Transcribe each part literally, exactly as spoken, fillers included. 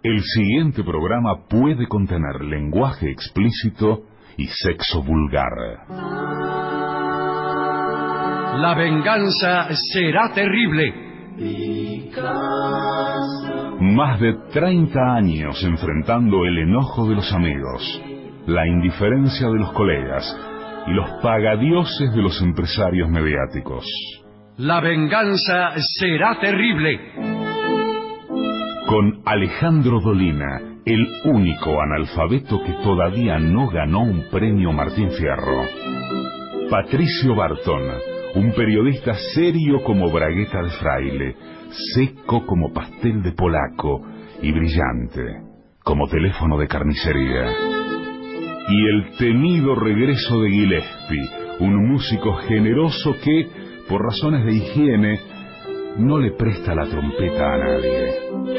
El siguiente programa puede contener lenguaje explícito y sexo vulgar. La venganza será terrible. Más de treinta años enfrentando el enojo de los amigos, la indiferencia de los colegas y los pagadioses de los empresarios mediáticos. La venganza será terrible. Con Alejandro Dolina, el único analfabeto que todavía no ganó un premio Martín Fierro. Patricio Barton, un periodista serio como bragueta de fraile, seco como pastel de polaco y brillante como teléfono de carnicería. Y el temido regreso de Gillespie, un músico generoso que, por razones de higiene, no le presta la trompeta a nadie.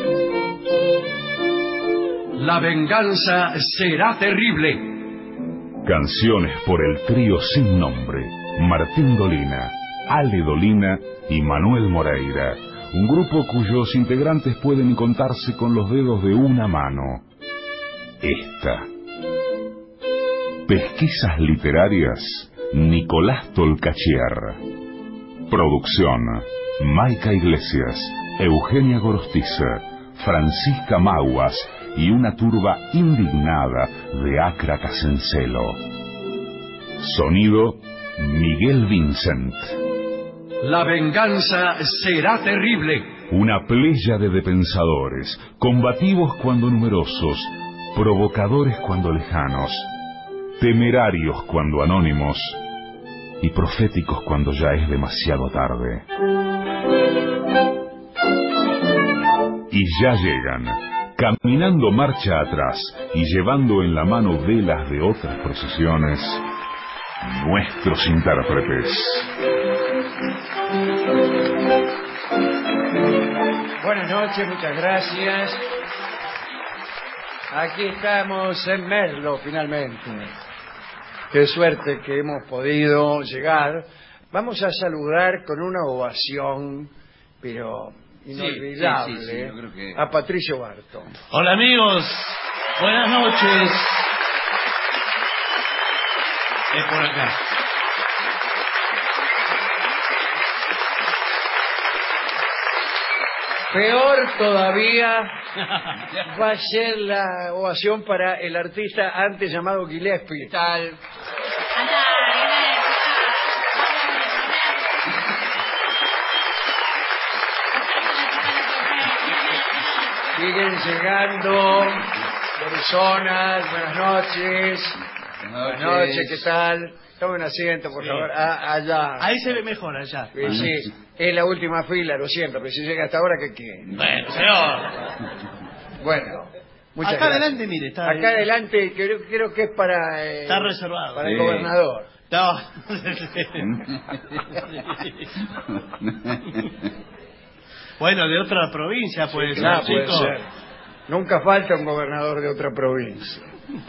La venganza será terrible. Canciones por el trío sin nombre, Martín Dolina, Ale Dolina y Manuel Moreira, un grupo cuyos integrantes pueden contarse con los dedos de una mano. Esta. Pesquisas literarias, Nicolás Tolcachier. Producción, Maica Iglesias, Eugenia Gorostiza, Francisca Maguas y una turba indignada de ácratas en celo. Sonido, Miguel Vincent. La venganza será terrible. Una pléyade de pensadores, combativos cuando numerosos, provocadores cuando lejanos, temerarios cuando anónimos y proféticos cuando ya es demasiado tarde. Y ya llegan, caminando marcha atrás y llevando en la mano velas de otras procesiones, nuestros intérpretes. Buenas noches, muchas gracias. Aquí estamos en Merlo, finalmente. Qué suerte que hemos podido llegar. Vamos a saludar con una ovación, pero inolvidable, sí, sí, sí, sí, yo creo que... a Patricio Barton. Hola amigos, buenas noches. Es por acá. Peor todavía va a ser la ovación para el artista antes llamado Gillespie. Tal. Siguen llegando personas. Buenas noches. Buenas noches, ¿qué tal? Tomen asiento, por Sí. favor. Ah, allá. Ahí se ve mejor allá. Sí, sí, es la última fila, lo siento, pero si llega hasta ahora, ¿qué quiere? Bueno, señor. Bueno, muchas Acá gracias. adelante, mire, está Acá adelante, creo, creo que es para... eh, Está reservado. Para Sí. el gobernador. No. Bueno, de otra provincia puede Sí, ser, claro, puede chico. ser. Nunca falta un gobernador de otra provincia.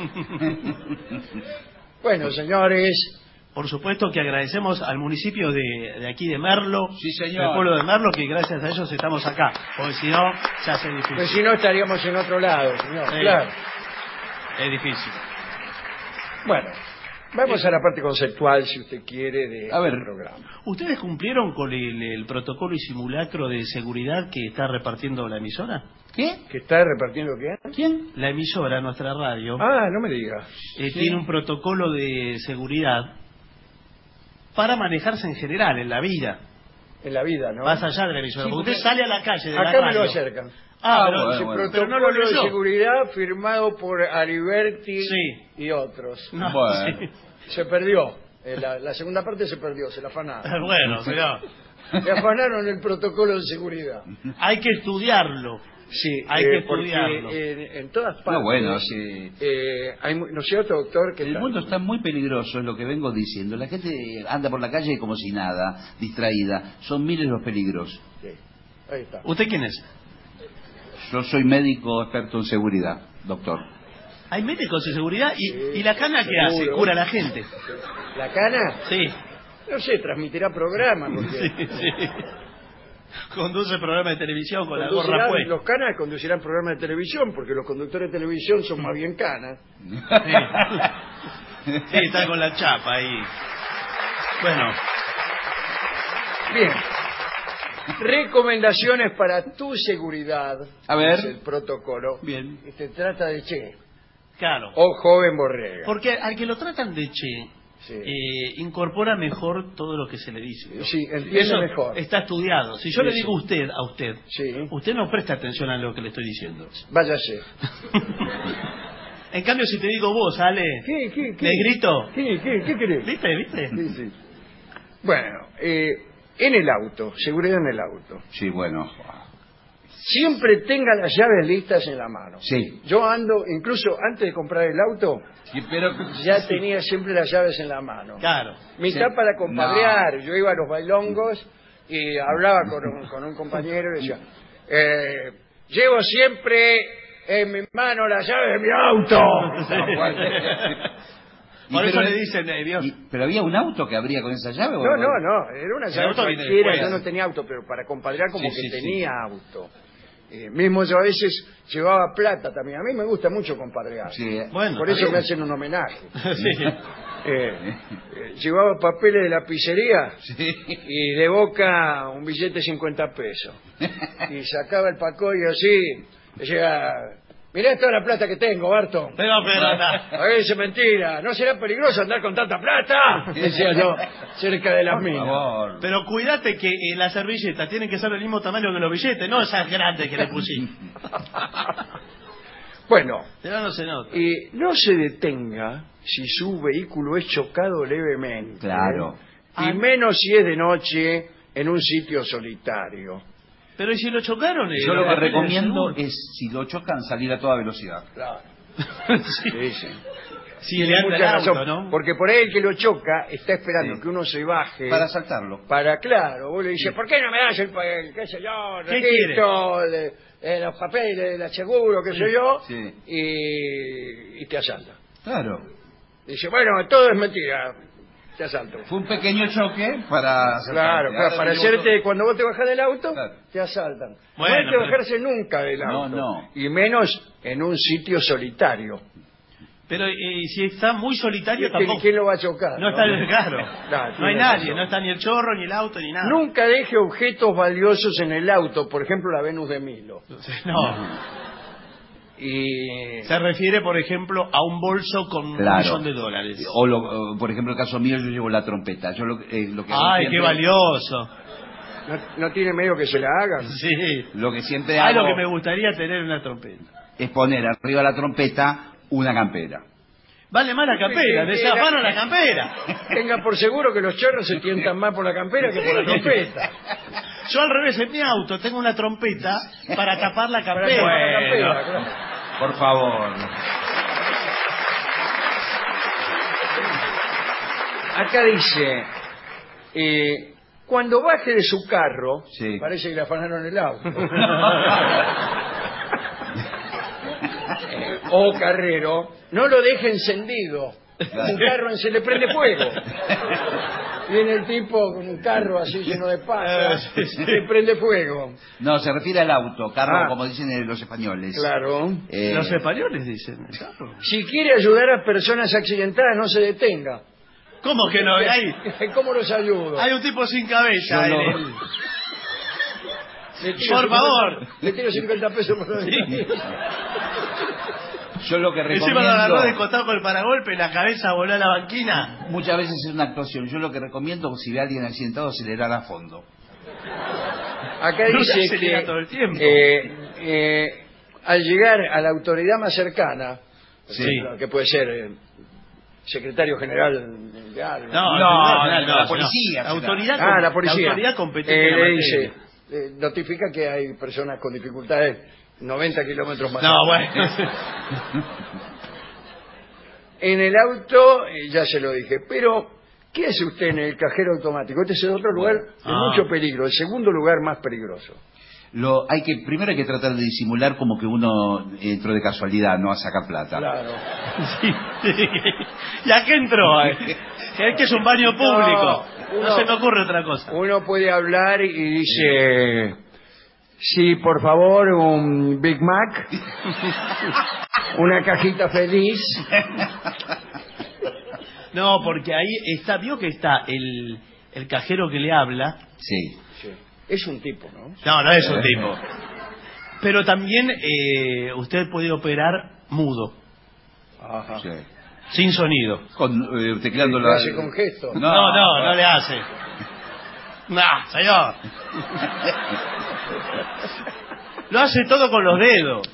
Bueno, señores, Por supuesto que agradecemos al municipio de, de aquí de Merlo, Sí, señor. al pueblo de Merlo, que gracias a ellos estamos acá, porque si no, se hace difícil. pues si no estaríamos en otro lado, señor. Sí. Claro. Es difícil. Bueno, vamos a la parte conceptual, si usted quiere, de A ver. este programa. ¿Ustedes cumplieron con el, el protocolo y simulacro de seguridad que está repartiendo la emisora? ¿Qué? ¿Que está repartiendo qué? ¿Quién? La emisora, nuestra radio, Ah, no me diga. eh, sí. tiene un protocolo de seguridad para manejarse en general, en la vida, En la vida, ¿no? más allá de la emisora. Sí, porque porque usted sale a la calle de la acá radio. me lo acercan. Ah, Ah, pero, bueno, Ese bueno. pero no lo protocolo de leyó. seguridad firmado por Aliberti Sí. y otros. No, Bueno. sí. Se perdió. Eh, La, la segunda parte se perdió, se la afanaron. Bueno, señor, Le afanaron el protocolo de seguridad. hay que estudiarlo. Sí, Hay eh, que porque estudiarlo. en, en todas partes... No, bueno, sí. eh, hay, mu- ¿no es cierto, doctor? ¿Qué El tal? mundo está muy peligroso, es lo que vengo diciendo. La gente anda por la calle como si nada, distraída. Son miles los peligros. Sí, ahí está. ¿Usted quién es? Yo soy médico experto en seguridad, doctor. Hay médicos de seguridad y, Sí, y la cana que seguro. hace, cura a la gente. ¿La cana? Sí, No sé, transmitirá programa. Porque... sí, sí. Conduce programa de televisión con la gorra Conducirán- puesta. Los canas conducirán programas de televisión, porque los conductores de televisión son más bien canas. Sí. Sí, está con la chapa ahí. Bueno, Bien. Recomendaciones para tu seguridad. A ver. Es el protocolo. bien, Y te trata de Che. claro. O joven Borrega. Porque al que lo tratan de Che, Sí. eh, incorpora mejor todo lo que se le dice, ¿no? Sí, entiende Eso mejor. está estudiado. Si yo Sí, le sí. digo usted a usted, Sí. usted no presta atención a lo que le estoy diciendo. Váyase. En cambio, si te digo vos, Ale, ¿Qué, qué, qué? negrito, ¿Qué, qué, qué querés? ¿viste? ¿Viste? Sí, sí. Bueno, eh, en el auto, seguridad en el auto. Sí, bueno. Siempre tenga las llaves listas en la mano. Sí. Yo ando, incluso antes de comprar el auto, Sí, pero... ya tenía siempre las llaves en la mano. Claro. Mitad Sí. para compadrear. Yo iba a los bailongos y hablaba con un, con un compañero y decía, eh, llevo siempre en mi mano las llaves de mi auto. No, bueno. Y Por eso pero- le dicen, eh, Dios. y- ¿Pero había un auto que abría con esa llave? o- No, no, no, era una El llave auto viene cualquiera, después. yo no tenía auto, pero para compadrear como Sí, que sí, sí. tenía auto. Eh, mismo yo a veces llevaba plata también. A mí me gusta mucho compadrear. Sí, eh. Bueno, Por está eso me bien. hacen un homenaje. Sí. Eh, eh, llevaba papeles de la pizzería Sí. y de boca un billete de cincuenta pesos. Y sacaba el pacoyo así, decía, mirá toda la plata que tengo, Barto. Pero, pero, A ver, es mentira, ¿no será peligroso andar con tanta plata? Decía yo, cerca de las Por minas. favor. pero cuídate que eh, las servilletas tienen que ser del mismo tamaño que los billetes, no esas grandes que le pusiste. Bueno, Pero no se nota. y no se detenga si su vehículo es chocado levemente. Claro. Y Ah. menos si es de noche en un sitio solitario. Pero ¿y si lo chocaron? eh, Yo lo que papeles de recomiendo seguro? es, si lo chocan, salir a toda velocidad. Claro. Sí. Sí, sí. Sí, Tiene le anda mucha el auto, razón, ¿no? porque por ahí el que lo choca está esperando Sí. que uno se baje Para saltarlo. para, claro, vos le dices, ¿por qué no me das el, pa- el qué sé yo, el ¿Qué registro, de, de los papeles, del seguro, qué sé yo? Sí. Y, y te asalta. Claro. Dice, bueno, todo es mentira, te asalto. Fue un pequeño choque para asaltarte. Claro, claro, Ahora para digo hacerte, todo. cuando vos te bajas del auto, Claro. te asaltan. Bueno, no hay que pero- bajarse nunca del No, auto. no. Y menos en un sitio solitario. Pero eh, si está muy solitario ¿Quién, tampoco. quién lo va a chocar? No está el claro. Claro, No hay tiene nadie, razón. no está ni el chorro, ni el auto, ni nada. Nunca deje objetos valiosos en el auto, por ejemplo la Venus de Milo. No. Y Se refiere, por ejemplo, a un bolso con un Claro. millón de dólares. O, lo- o, por ejemplo, el caso mío, yo llevo la trompeta. Yo lo, eh, lo que hago Ay, siempre- qué valioso. no, no tiene medio que se la hagan. Sí. Lo que siempre Ah, hago lo que me gustaría tener una trompeta. es poner arriba de la trompeta una campera. Vale más la campera, Sí, de sí, esa la- mano la campera. Tenga por seguro que los chorros se tientan más por la campera que por la trompeta. Yo al revés, en mi auto tengo una trompeta para tapar la Para campera. tapar la campera, Bueno. claro. Por favor. Acá dice, eh, cuando baje de su carro, Sí. parece que le afanaron el auto. Eh, o carrero, no lo deje encendido. Un carro se le prende fuego. Viene el tipo con un carro así lleno de pasas, le prende fuego. No, se refiere al auto, carro, Ah. como dicen eh, los españoles. Claro. Eh, Los españoles dicen. claro. Si quiere ayudar a personas accidentadas, no se detenga. ¿Cómo que no? Hay, ¿Cómo los ayudo? hay un tipo sin cabeza. Yo en lo- el- Le tiro Por cincuenta favor. Le tiro cincuenta pesos por Sí. Yo lo que Encima lo agarró de recomiendo, costado con el paragolpe, la cabeza voló a la banquina. muchas veces es una actuación, yo lo que recomiendo, si ve a alguien accidentado, acelerar a fondo. Acá No dice se acelera que todo el tiempo. eh, eh, al llegar a la autoridad más cercana, Sí. lo que puede ser eh, secretario general de algo, No, No, no, la policía será. Autoridad, ah, com- la policía, autoridad competente Eh, en la le materia. dice, eh, notifica que hay personas con dificultades noventa kilómetros más. No, bueno. En el auto, eh, ya se lo dije, pero ¿qué hace usted en el cajero automático? Este es el otro lugar de Ah. mucho peligro, el segundo lugar más peligroso. Lo, hay que, primero hay que tratar de disimular como que uno entró de casualidad, no a sacar plata. Claro. Sí. ¿Y a qué entró? Es que es un baño público. No, uno, no se me ocurre otra cosa. uno puede hablar y dice, sí, por favor, un Big Mac, una cajita feliz. No, porque ahí está, vio que está el, el cajero que le habla. Sí. Sí. Es un tipo, ¿no? No, no es un tipo. Pero también eh, usted puede operar mudo, Ajá. Sí. sin sonido. Con, eh, tecleando Lo la... hace con gestos. No, no, no le hace. No, señor. Lo hace todo con los dedos.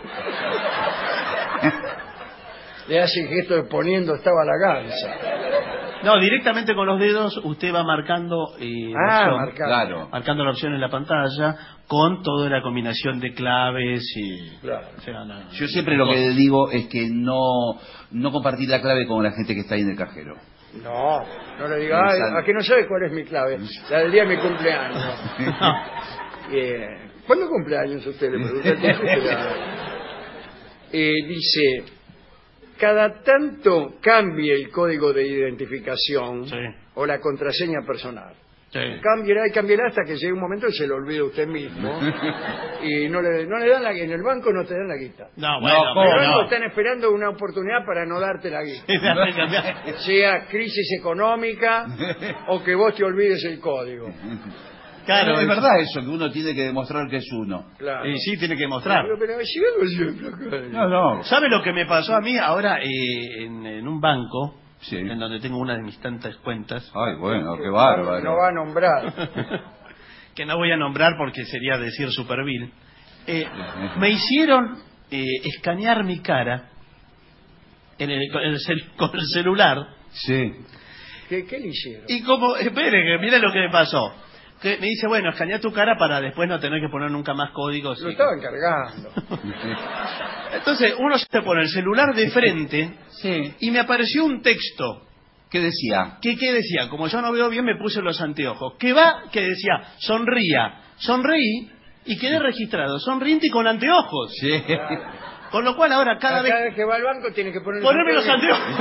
Le hace gesto de poniendo estaba la gansa. No, directamente con los dedos usted va marcando eh, la Ah, opción, marcando. Claro. marcando la opción en la pantalla con toda la combinación de claves y... Claro. o sea, no, Yo siempre lo que digo es que no, no compartir la clave con la gente que está ahí en el cajero. No, no le diga, "Ay, ¿a que no sabe cuál es mi clave? La del día de mi cumpleaños. Bien. ¿Cuándo cumpleaños usted? Le pregunta el tipo que la- eh, dice, cada tanto cambie el código de identificación Sí. o la contraseña personal. Sí. Cambiará y cambiará hasta que llegue un momento y se lo olvide usted mismo. Y no le, no le dan la en el banco no te dan la guita. No, bueno, No, En el pero banco no. están esperando una oportunidad para no darte la guita. Déjame cambiar. Sea crisis económica o que vos te olvides el código. Claro, es verdad eso, que uno tiene que demostrar que es uno. Claro. Y sí, tiene que mostrar. Pero, pero si algo siempre acá. No, no. ¿Sabe lo que me pasó a mí ahora eh, en, en un banco, Sí. en donde tengo una de mis tantas cuentas, Ay, bueno, qué No, bárbaro. no va a nombrar. que no voy a nombrar porque sería decir supervil, eh, me hicieron eh, escanear mi cara en el, con, el cel- con el celular Sí. ¿Qué, qué le hicieron? y como, espere, que mire lo que me pasó. Que me dice, bueno, escanea tu cara para después no tener que poner nunca más códigos. Lo y- estaban cargando. Entonces uno se pone el celular de frente Sí. y me apareció un texto. ¿Qué decía? ¿Qué, ¿Qué decía? Como yo no veo bien, me puse los anteojos. Que va, que decía, sonría. Sonreí y quedé registrado, sonriente y con anteojos. Sí. Con lo cual ahora cada Cada vez... vez que va al banco tiene que poner Ponerme los anteojos.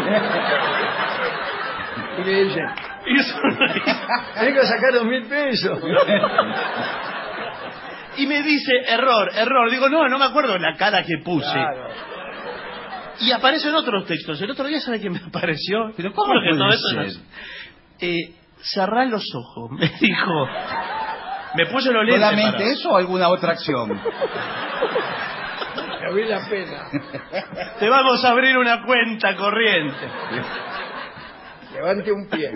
Y le dicen, Y sonreí. tenés que sacar dos mil pesos. Y me dice, error, error. Digo, no, no me acuerdo la cara que puse. Claro. Y aparecen otros textos. El otro día, ¿sabe qué me apareció? ¿Pero cómo Porque puede todo eso ser? no es- Eh, cerrá los ojos, me dijo. Me puse los lentes. ¿Solamente para- eso o alguna otra acción? Me vi la pena. Te vamos a abrir una cuenta corriente. Levante un pie.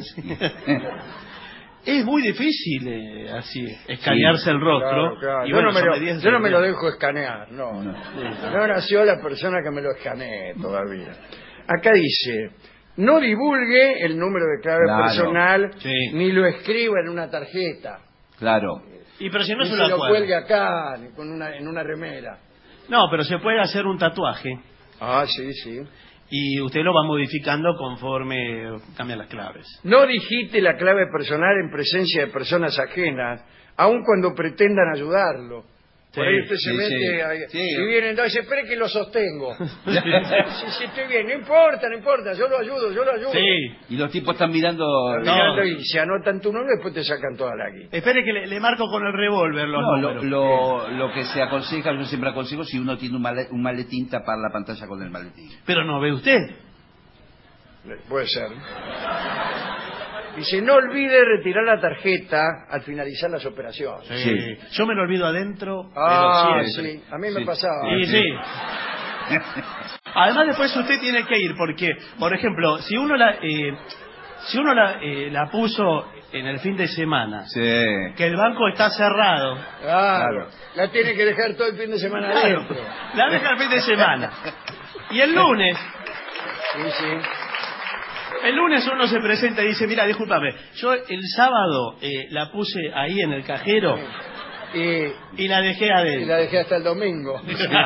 Es muy difícil eh, así, escanearse el rostro. Claro, claro. Y Yo, bueno, no me son lo, medidas yo no me lo de- dejo escanear, no. No, no nació la persona que me lo escanee todavía. Acá dice, no divulgue el número de clave Claro. personal, Sí. ni lo escriba en una tarjeta, Claro. Y pero si no ni se se lo lo acuerda. cuelgue acá, ni con una, en una remera. No, pero se puede hacer un tatuaje Ah, sí, sí. y usted lo va modificando conforme cambian las claves. No digite la clave personal en presencia de personas ajenas, aun cuando pretendan ayudarlo. Por Sí, ahí usted se sí, mete sí. ahí, Sí. y vienen, no, dice, espere que lo sostengo. sí, sí, estoy bien, no importa, no importa, yo lo ayudo, yo lo ayudo. Sí. Y los tipos están mirando... Están mirando y se anotan tu nombre y después te sacan toda la guita. Espere que le, le marco con el revólver los No, lo, números. lo, lo que se aconseja, yo siempre aconsejo, si uno tiene un, male- un maletín, tapar la pantalla con el maletín. Pero no ve usted. Puede ser. Dice, no olvide retirar la tarjeta al finalizar las operaciones. Sí. Yo me lo olvido adentro, Ah, pero siempre. sí, a mí me Sí. pasaba. Sí, sí. Además después usted tiene que ir porque, por ejemplo, si uno la eh, si uno la, eh, la puso en el fin de semana, Sí. que el banco está cerrado, Claro, la tiene que dejar todo el fin de semana claro, adentro. la deja el fin de semana. Y el lunes, Sí, sí. el lunes uno se presenta y dice, mira, discúlpame, yo el sábado eh, la puse ahí en el cajero Y, y la dejé y adentro. la dejé hasta el domingo.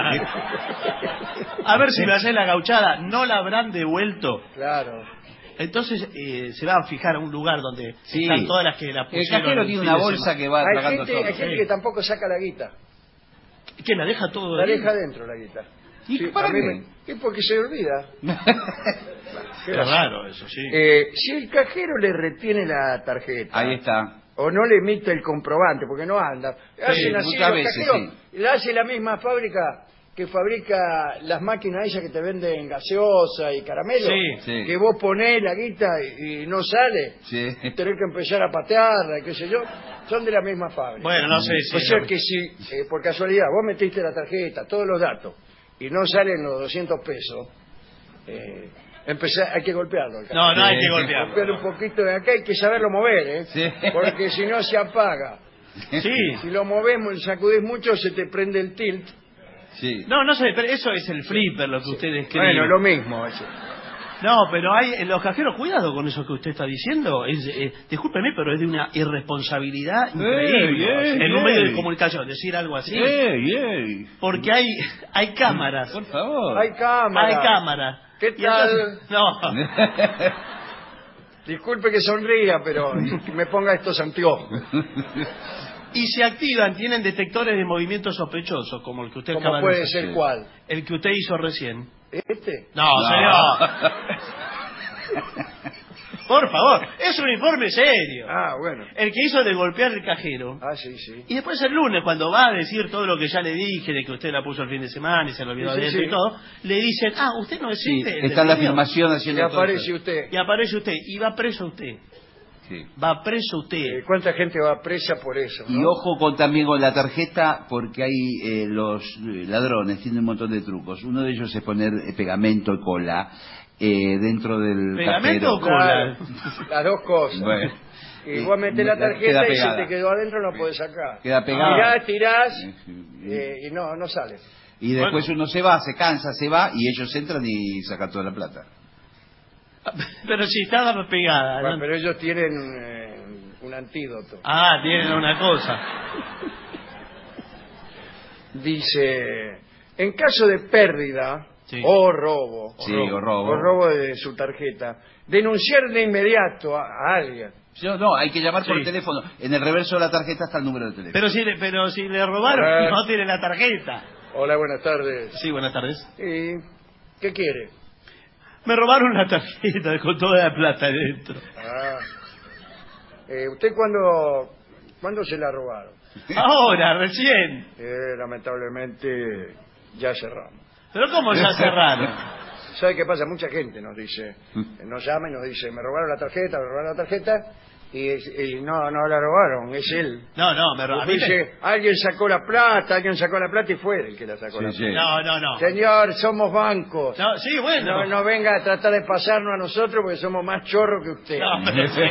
A ver si me hace la gauchada, no la habrán devuelto. Claro. Entonces eh, se va a fijar a un lugar donde Sí. están todas las que la El pusieron. cajero el tiene fin una de bolsa semana. que va Hay tragando gente, todo. hay gente Sí. que tampoco saca la guita. ¿Qué la deja todo La ahí? deja adentro la guita. ¿Y Sí, para a mí qué? me- es porque se olvida. Qué Es gracioso. raro eso, sí. Eh, si el cajero le retiene la tarjeta Ahí está. o no le emite el comprobante porque no anda, hacen así muchas los veces, cajeros, la hace la misma fábrica que fabrica las máquinas esas que te venden gaseosa y caramelo, Sí, sí. que vos ponés la guita y, y no sale, Sí. y tenés que empezar a patearla y qué sé yo, son de la misma fábrica. Bueno, no sé si... O sea que si eh, por casualidad vos metiste la tarjeta, todos los datos, y no salen los doscientos pesos, eh, empezá- hay que golpearlo. al No, no hay Sí. que golpearlo. Golpear un poquito de acá, hay que saberlo mover, ¿eh? Sí. Porque si no se apaga. Sí. Si lo movemos, sacudís mucho, se te prende el tilt. Sí. No, no sé, pero eso es el flipper lo que ustedes creen. Bueno, lo mismo. Eso. No, pero hay en los cajeros, cuidado con eso que usted está diciendo. Es, eh, discúlpeme, pero es de una irresponsabilidad increíble ey, en un ey. medio de comunicación decir algo así. ¡Ey, ey! Porque hay hay cámaras. Por favor. Hay cámara. Hay cámaras. ¿Qué Y tal? entonces- no. Disculpe que sonría, pero que me ponga estos anteojos. Y se activan, tienen detectores de movimientos sospechosos, como el que usted acaba ¿Cómo de puede hacer. ser cuál? El que usted hizo recién. ¿Este? No, No. señor. Por favor, es un informe serio. Ah, bueno. El que hizo de golpear el cajero. Ah, sí, sí. Y después el lunes, cuando va a decir todo lo que ya le dije, de que usted la puso el fin de semana y se lo olvidó Sí, sí, de eso sí. y todo, le dicen, ah, usted no Sí, existe. está la detenido. afirmación Y haciendo todo aparece eso. usted. Y aparece usted, y va preso usted. Sí. Va preso Eh, usted. ¿Cuánta gente va presa por eso? Y ¿no? ojo con también con la tarjeta, porque hay eh, los eh, ladrones, tienen un montón de trucos. Uno de ellos es poner eh, pegamento y cola eh, dentro del ¿Pegamento o cajero. cola? Claro, las dos cosas. Bueno. Y vos metés la Queda tarjeta y pegada. se te quedó adentro, no podés sacar. Queda pegada. Tirás, tirás Sí. eh, y no, no sale. Y después uno se va, se cansa, se va y ellos entran y sacan toda la plata. Pero si estaba pegada. Bueno, ¿no? pero ellos tienen eh, un antídoto. Ah, tienen una cosa. Dice, en caso de pérdida Sí. o robo, Sí, o robo. o robo de su tarjeta, denunciar de inmediato a, a alguien. No, no, hay que llamar por Sí. teléfono. En el reverso de la tarjeta está el número de teléfono. Pero si le, pero si le A robaron, ver. no tiene la tarjeta. Hola, buenas tardes. Sí, buenas tardes. ¿Y qué quiere? Me robaron la tarjeta con toda la plata dentro. Ah, eh, ¿Usted cuándo, cuándo se la robaron? Ahora, recién. Eh, lamentablemente ya cerramos. Pero ¿cómo ya cerraron? ¿Sabe qué pasa? Mucha gente nos dice, nos llama y nos dice, me robaron la tarjeta, me robaron la tarjeta, y, y no, no la robaron, es él. No, no, me robaron. Dice, alguien sacó la plata, alguien sacó la plata y fue el que la sacó Sí, la sí. plata. No, no, no. Señor, somos bancos. No, sí, bueno. No, no venga a tratar de pasarnos a nosotros porque somos más chorros que usted. No, pero sí.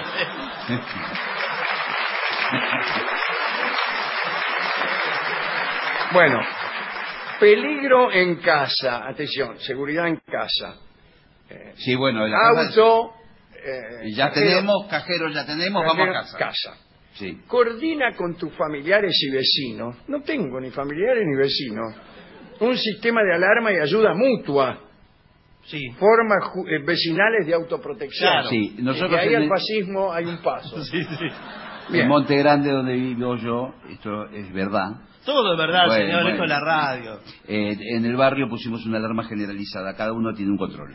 Bueno, peligro en casa, atención, seguridad en casa. Eh, Sí, bueno, la casa- auto, eh, ya cajero, tenemos, cajeros ya tenemos, vamos cajero, a casa. casa. Sí. Coordina con tus familiares y vecinos. No tengo ni familiares ni vecinos. Un sistema de alarma y ayuda mutua. Sí. Formas ju- eh, vecinales de autoprotección. Claro. Sí, Y nosotros de ahí en al el- fascismo hay un paso. Sí, sí. Bien. En Monte Grande, donde vivo yo, esto es verdad, Todo es verdad, Bueno, señor, bueno. esto es la radio. eh, en el barrio pusimos una alarma generalizada, cada uno tiene un control.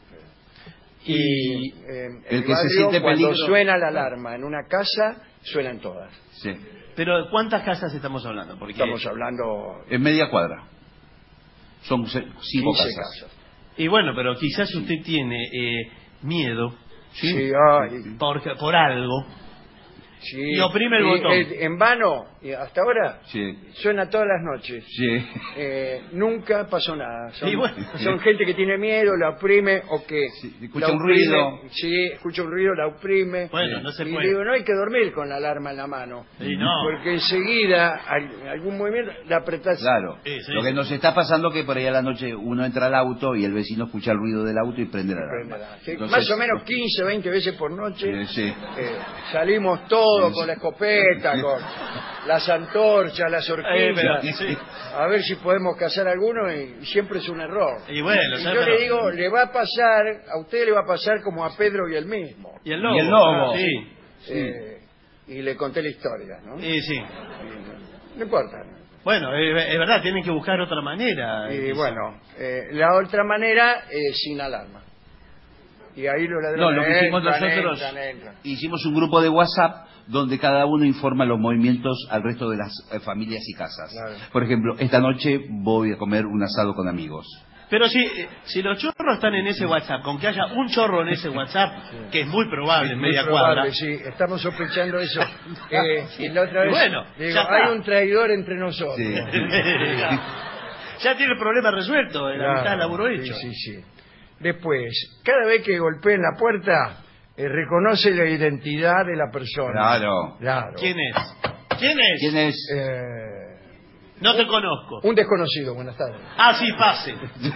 Y eh, en el el que se barrio, siente cuando peligro- suena la alarma en una casa, suenan todas. Sí. Pero ¿cuántas casas estamos hablando? Porque Estamos hablando En media cuadra. Son se- cinco quince casas. casas. Y bueno, pero quizás usted tiene eh, miedo Sí, ay, por, por algo. sí. Y oprime el botón. eh, en vano, y hasta ahora, Sí. suena todas las noches. Sí. Eh, nunca pasó nada. Son, Y bueno. son gente que tiene miedo, la oprime o que Sí, escucha la un oprime. ruido. Sí, escucha un ruido, la oprime. Bueno, Sí. no se y puede. digo, no hay que dormir con la alarma en la mano. Sí, no. Porque enseguida, al- algún movimiento, la apretás. Claro. Sí, sí, Lo que sí. nos está pasando es que por ahí a la noche uno entra al auto y el vecino escucha el ruido del auto y prende la alarma. Prenderá. Sí, Entonces- más o menos quince, veinte veces por noche. Eh, sí. eh, salimos todos Sí, con sí. la escopeta, con las antorchas, las Eh, horquillas, pero- sí. a ver si podemos cazar alguno y siempre es un error. Y bueno, Y ¿sabe? yo Pero- le digo, le va a pasar, a usted le va a pasar como a Pedro y el mismo. Y el lobo. Y el lobo. Ah, sí. Eh, y le conté la historia, ¿no? Sí, sí. No importa. Bueno, es, es verdad, tienen que buscar otra manera. Y bueno, eh, la otra manera es sin alarma. Y ahí los ladrones No, lo que hicimos entran, nosotros, entran, entran. hicimos un grupo de WhatsApp donde cada uno informa los movimientos al resto de las eh, familias y casas. Claro. Por ejemplo, esta noche voy a comer un asado con amigos. Pero si, si los chorros están en ese WhatsApp, con que haya un chorro en ese WhatsApp, que es muy probable en Muy media probable, cuadra. sí, estamos sospechando eso. Eh, y la otra vez, Bueno, digo, ya está. hay un traidor entre nosotros. Sí. Ya tiene el problema resuelto, la Claro, mitad del laburo hecho. Sí, sí, sí. Después, cada vez que golpeen la puerta, eh, reconoce la identidad de la persona. Claro. Claro. ¿Quién es? ¿Quién es? ¿Quién es? Eh, No te conozco. un desconocido, buenas tardes. Ah, sí, pase.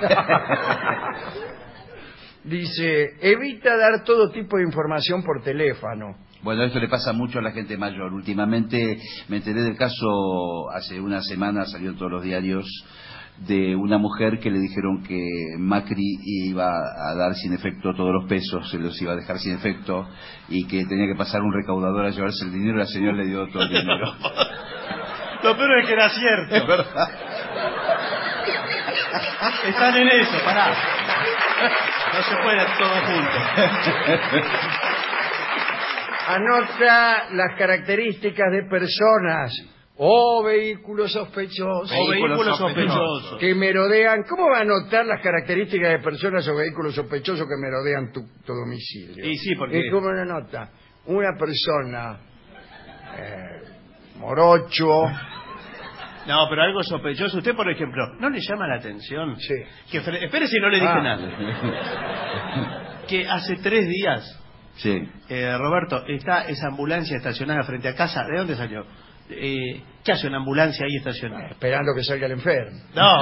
Dice, evita dar todo tipo de información por teléfono. Bueno, esto le pasa mucho a la gente mayor. Últimamente me enteré del caso, hace una semana salió en todos los diarios, de una mujer que le dijeron que Macri iba a dar sin efecto todos los pesos, se los iba a dejar sin efecto, y que tenía que pasar un recaudador a llevarse el dinero, la señora le dio todo el dinero. Lo peor es que era cierto. Es verdad. Están en eso, pará. No se puede todo junto. Anota las características de personas o vehículos sospechosos O vehículos sospechosos. que merodean. ¿Cómo va a anotar las características de personas o vehículos sospechosos que merodean tu, tu domicilio? Y sí, porque- ¿Y cómo lo anota? Una persona eh, morocho. No, pero algo sospechoso. Usted, por ejemplo, ¿no le llama la atención? Sí. Que, fre- espere si no le dije Ah. nada. Que hace tres días, Sí. eh, Roberto, está esa ambulancia estacionada frente a casa. ¿De dónde salió? Eh, ¿Qué hace una ambulancia ahí estacionada? Esperando que salga el enfermo. No.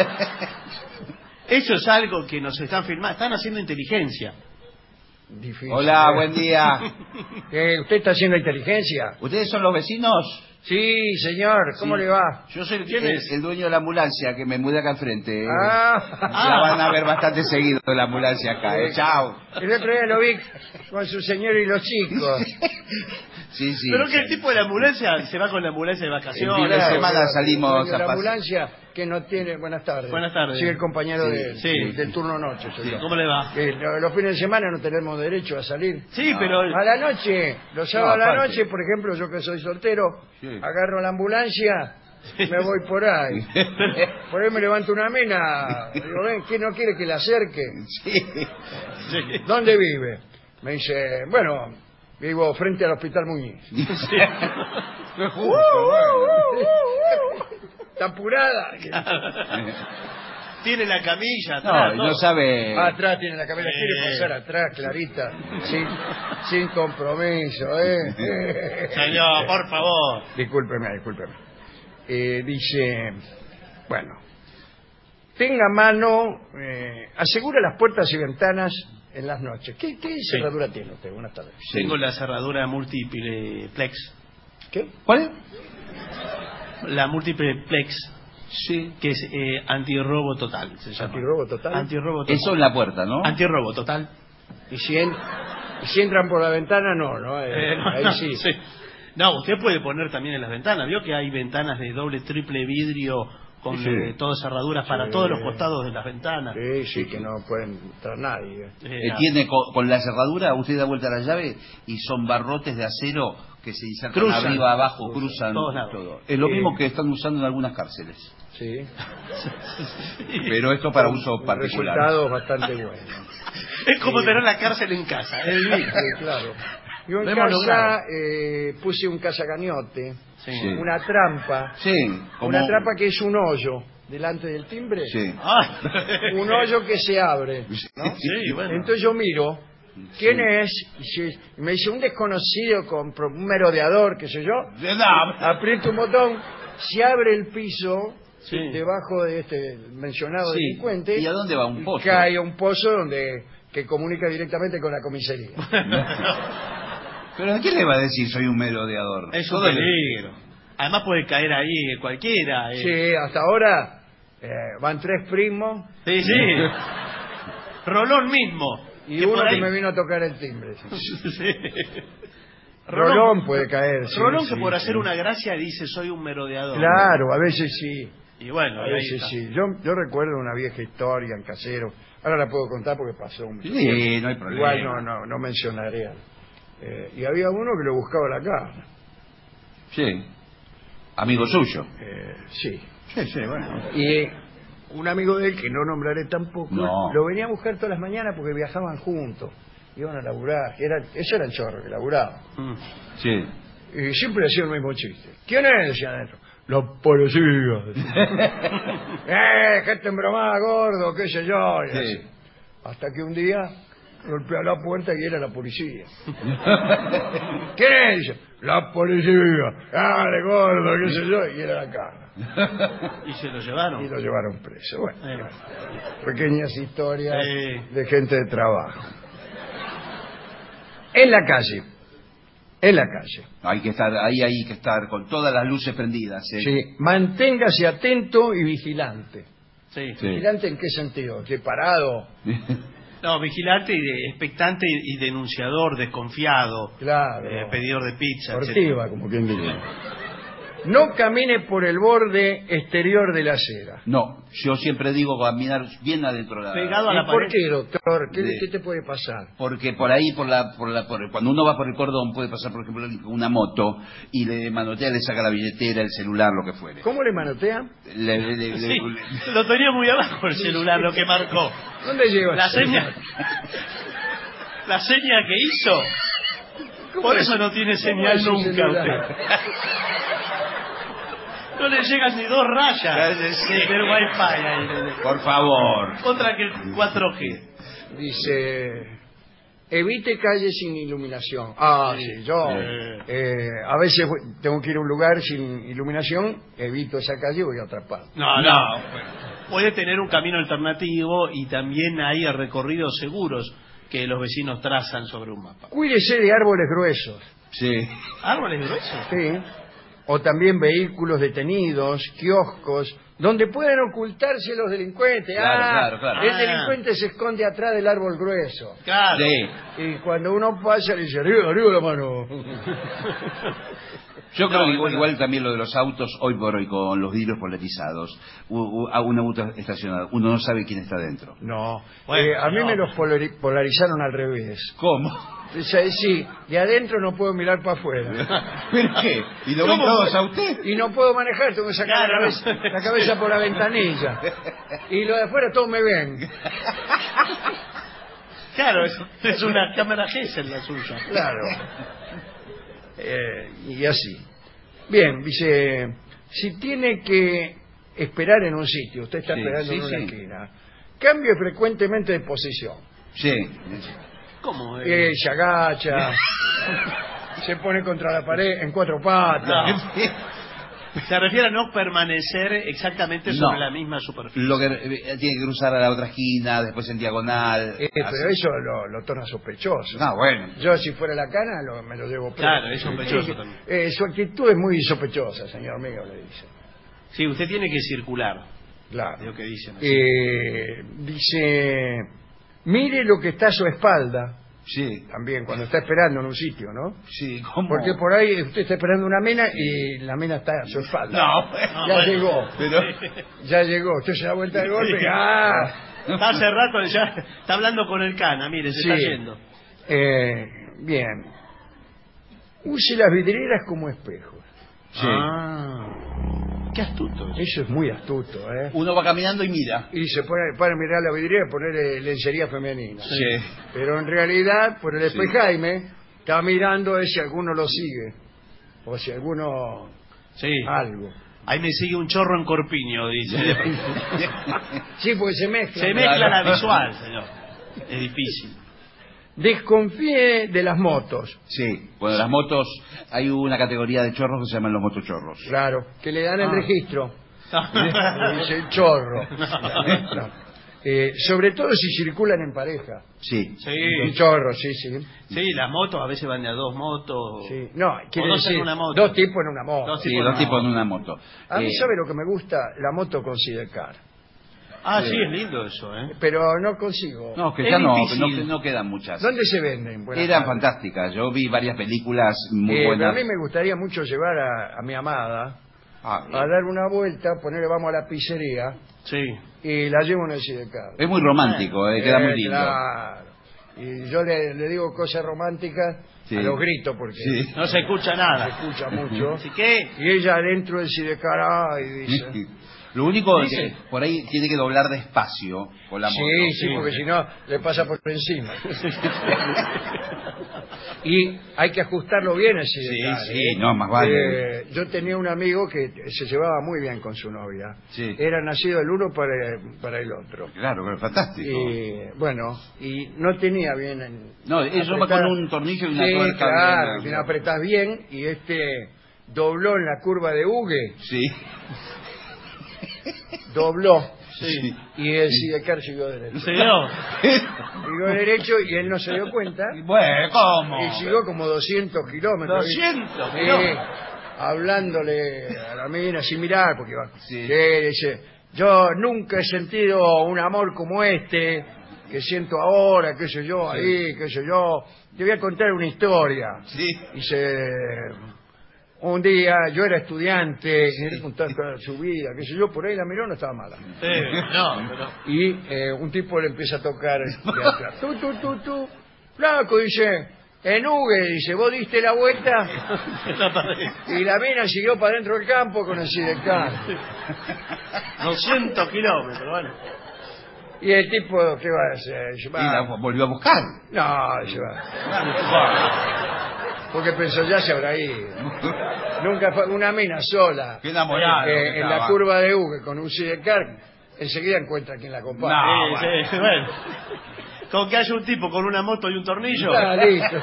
Eso es algo que nos están filmando. Están haciendo inteligencia. Difícil. Hola, buen día. ¿Qué, ¿Usted está haciendo inteligencia? ¿Ustedes son los vecinos? Sí, señor. ¿Cómo Sí. le va? Yo soy el, ¿Quién el- es? el dueño de la ambulancia, que me mudé acá al frente. Ah. La van a ver bastante seguido la ambulancia acá. Eh. Chao. El otro día lo vi con su señor y los chicos. Sí, sí. Pero que el tipo de la ambulancia se va con la ambulancia de El fin vacaciones. de Claro, semana claro. salimos Dueño de a la pasear. ambulancia que no tiene... Buenas tardes. Buenas tardes. Sí, el compañero Sí, de- sí. del turno noche. soy Sí, yo. ¿cómo le va? Que lo- los fines de semana no tenemos derecho a salir. Sí, No. pero... A la noche, los sábados No, a la aparte. noche, por ejemplo, yo que soy soltero, Sí. agarro la ambulancia, me voy por ahí. Por ahí me levanto una mina, digo, ven, ¿quién no quiere que la acerque? Sí. Sí. ¿Dónde vive? Me dice, bueno, vivo frente al Hospital Muñiz. Sí. ¿Está apurada? Tiene la camilla No, atrás, y no todo. sabe. Ah, atrás tiene la cabeza, quiere Eh. pasar atrás, Clarita, sin, sin compromiso, ¿eh? Señor, por favor. Discúlpeme, discúlpeme. Eh, dice, bueno, tenga a mano, eh, asegura las puertas y ventanas en las noches. ¿Qué, qué cerradura tiene usted? Buenas tardes. Sí. Tengo la cerradura múltiple plex. ¿Qué? ¿Cuál? La múltiple plex, Sí. que es eh, antirrobo total. Se llama. ¿Antirrobo total? Antirrobo total. Eso en la puerta, ¿no? Antirrobo total. Y si, en- y si entran por la ventana, no, ¿no? Eh, Eh, no, ahí no, sí. sí. No, usted puede poner también en las ventanas. Vio que hay ventanas de doble, triple vidrio con Sí. eh, todas cerraduras para Sí. todos los costados de las ventanas. Sí, sí, que no pueden entrar nadie. Eh, Eh, nada. tiene co- con, la cerradura, usted da vuelta a la llave y son barrotes de acero que se insertan Cruzan. arriba, abajo, Cruzan. cruzan, Todos lados. todo. Es lo Eh, mismo que están usando en algunas cárceles. Sí. Pero esto para uso Un particular. resultado bastante bueno. Es como Sí. tener la cárcel en casa. Es Sí, divino. claro. Yo en Lo hemos casa logrado. eh, puse un cazacañote, Sí. Sí. una trampa, Sí, como... una trampa que es un hoyo delante del timbre, Sí. Ay. un hoyo que se abre. ¿no? Sí, bueno. Entonces yo miro, ¿quién Sí. es? Y si- y me dice un desconocido con pro- un merodeador, qué sé yo. No, Aprieto un botón, se abre el piso Sí. debajo de este mencionado Sí. delincuente. ¿Y a dónde va? ¿Un y pozo? cae a un pozo donde que comunica directamente con la comisaría. Pero ¿a quién le va a decir soy un merodeador? Es un Todo le- peligro. Además puede caer ahí cualquiera. eh. Sí, hasta ahora eh, van tres primos Sí, sí. Rolón mismo. y que uno por que ahí- me vino a tocar el timbre. Sí. Rolón, Rolón puede caer. Sí, Rolón sí, que por sí. hacer una gracia dice soy un merodeador. Claro, a veces sí. Y bueno, A ahí veces está. sí. Yo, yo recuerdo una vieja historia en Casero. Ahora la puedo contar porque pasó un Sí, no hay problema. Igual no, no, no mencionaré. Eh, y había uno que le buscaba la carne. Sí. Amigo suyo. Eh, sí. Sí, sí, bueno. Y un amigo de él, que no nombraré tampoco, No. lo venía a buscar todas las mañanas porque viajaban juntos. Iban a laburar. Era, eso era el chorro que laburaba. Mm. Sí. Y siempre hacía el mismo chiste. ¿Quién es? Decía adentro. La policía. ¡Eh, gente embromada, gordo! ¿Qué sé yo? Y Sí. así. Hasta que un día golpeó la puerta y era la policía. ¿Quién es? Dice, la policía. ¡Dale, gordo! ¿Qué sé yo? Y era la cara. Y se lo llevaron. Y lo llevaron preso. Bueno, Eh, pequeñas historias Sí. de gente de trabajo. En la calle. En la calle. Hay que estar, ahí hay que estar con todas las luces prendidas. ¿eh? Sí. Manténgase atento y vigilante. Sí. Sí. ¿Vigilante en qué sentido? ¿Que parado? No, vigilante y de- expectante y, y denunciador, desconfiado, Claro. eh, pedidor de pizza, Cortiva, como quien dice. No camine por el borde exterior de la acera. No, yo siempre digo caminar bien adentro de la... Pegado a la ¿Y por pared. qué, doctor? ¿Qué, De- qué te puede pasar? Porque por ahí, por la, por la, por- cuando uno va por el cordón, puede pasar, por ejemplo, una moto y le manotea, le saca la billetera, el celular, lo que fuere. ¿Cómo le manotean? Le- le- le- Sí, le- lo tenía muy abajo el celular, lo que marcó. ¿Dónde lleva? La el celular? seña, la seña que hizo, ¿Cómo por es- eso no tiene cómo señal es su nunca celular? usted. No le llegan ni dos rayas Sí. del wifi ahí. Por favor. Contra que el cuatro G. Dice, evite calles sin iluminación. Ah, sí, yo Sí. eh, a veces voy- tengo que ir a un lugar sin iluminación, evito esa calle y voy a otra parte. No, no. Puede tener un camino alternativo y también hay recorridos seguros que los vecinos trazan sobre un mapa. Cuídese de árboles gruesos. Sí. ¿Árboles gruesos? Sí. O también vehículos detenidos, kioscos, donde pueden ocultarse los delincuentes. Claro, Ah, claro, claro. el Ah. delincuente se esconde atrás del árbol grueso. Claro. Sí. Y cuando uno pasa le dice, arriba, arriba la mano. Yo creo No, que igual, bueno. igual también lo de los autos, hoy por hoy, con los vidrios polarizados, u- u- a un auto estacionado, uno no sabe quién está dentro. No. Bueno, Eh, a mí no. me los polari- polarizaron al revés. ¿Cómo? Dice, sí, de adentro no puedo mirar para afuera. ¿Pero qué? ¿Y lo ven ¿Cómo? todos a usted? Y no puedo manejar, tengo que sacar Claro, la, no. cabeza, la cabeza por la ventanilla. Y los de afuera todos me ven. Claro, es, es una cámara Gesell la suya. Claro. Eh, y así. Bien, dice, si tiene que esperar en un sitio, usted está Sí, esperando sí, en una sí. esquina, cambie frecuentemente de posición. Sí. ¿Cómo? Eh, se agacha, se pone contra la pared en cuatro patas. No. Se refiere a no permanecer exactamente sobre No. la misma superficie. Lo que eh, tiene que cruzar a la otra esquina, después en diagonal. Eh, así. pero eso lo, lo torna sospechoso. No, bueno. Yo, si fuera la cana, lo- me lo llevo preso. Claro, es sospechoso Eh, también. eh, su actitud es muy sospechosa, señor mío, le dice. Sí, usted tiene que circular, Claro. es lo que dicen. así. Eh, dice, mire lo que está a su espalda, Sí. también, cuando está esperando en un sitio, ¿no? Sí, ¿cómo? Porque por ahí usted está esperando una mina y la mina está a su espalda. No, No, ya bueno. llegó, pero... ya llegó. Usted se da vuelta de golpe y ¡ah! Está hace rato, ya está hablando con el cana, mire, se Sí. está yendo. Eh, bien. Use las vidrieras como espejos. Sí. Ah, qué astuto. Eso es muy astuto, ¿eh? Uno va caminando y mira. Y se pone para mirar la vidriera y poner lencería femenina. Sí. Pero en realidad, por el Sí. espejaime, está mirando a ver si alguno lo sigue. O si alguno... Sí. algo. Ahí me sigue un chorro en Corpiño, dice. Sí, porque se mezcla. Se mezcla la visual, señor. Es difícil. Desconfíe de las motos. Sí. Bueno, las motos, hay una categoría de chorros que se llaman los motochorros. Claro, que le dan el Ah. registro. Le dice el chorro. No. Eh, sobre todo si circulan en pareja. Sí. Un Sí, chorro, sí, sí. sí, las motos a veces van de a dos motos. Sí. No, quiere dos en decir una moto. dos tipos en una moto. Dos Sí, tipos dos no. tipos en una moto. A mí, Eh, ¿sabe lo que me gusta? La moto con sidecar. Ah, Sí. sí, es lindo eso, ¿eh? Pero no consigo. No, que Es ya no, difícil. no, no quedan muchas. ¿Dónde se venden? Buenas Eran tardes. fantásticas. Yo vi varias películas muy Eh, pero buenas. a mí me gustaría mucho llevar a, a mi amada Ah, a dar una vuelta, ponerle vamos a la pizzería Sí. y la llevo en el sidecar. es muy romántico, eh, queda muy lindo. Claro. Y yo le, le digo cosas románticas Sí. a los gritos porque Sí. No se escucha se nada. escucha mucho. Así que, Y ella adentro del sidecar ah, y dice... Lo único es Dice. que por ahí tiene que doblar despacio con la moto. Sí, sí, porque si no le pasa por encima. Y hay que ajustarlo bien el sidecar. Sí, sí, no, más vale. Eh, yo tenía un amigo que se llevaba muy bien con su novia. Sí. Era nacido el uno para, para el otro. Claro, pero fantástico. Y bueno, y no tenía bien. En, No, eso va apretada- con un tornillo y una sí, tuerca claro, bien, bien ¿no? apretás bien y este dobló en la curva de Hugue, Sí. dobló Sí. y el sidecar siguió derecho. ¿se dio? Siguió derecho y él no se dio cuenta Bueno, ¿cómo? y siguió como doscientos kilómetros. doscientos Sí, kilómetros. hablándole a la mina sin mirar porque iba. Sí. Sí, dice, yo nunca he sentido un amor como este que siento ahora, qué sé yo, ahí, qué sé yo. Te voy a contar una historia. Sí. Dice, un día yo era estudiante, y él contaba su vida, qué sé yo, por ahí la miró, no estaba mala. Sí, no, pero... Y eh, un tipo le empieza a tocar de atrás. Tú, tú, tú, tú. Flaco, dice, en Hugue, dice, vos diste la vuelta La pared. y la mina siguió para dentro del campo con el sidecar. doscientos kilómetros, bueno. Y el tipo, ¿qué va a hacer? Dice, Y la va. volvió a buscar. No, dice, va. Porque pensó, ya se habrá ido. Nunca fue una mina sola. Qué enamorado eh, que en estaba. la curva de Hugue con un sidecar, enseguida encuentra quien la acompaña. No. Sí, sí, bueno. Con que haya un tipo con una moto y un tornillo. Está listo.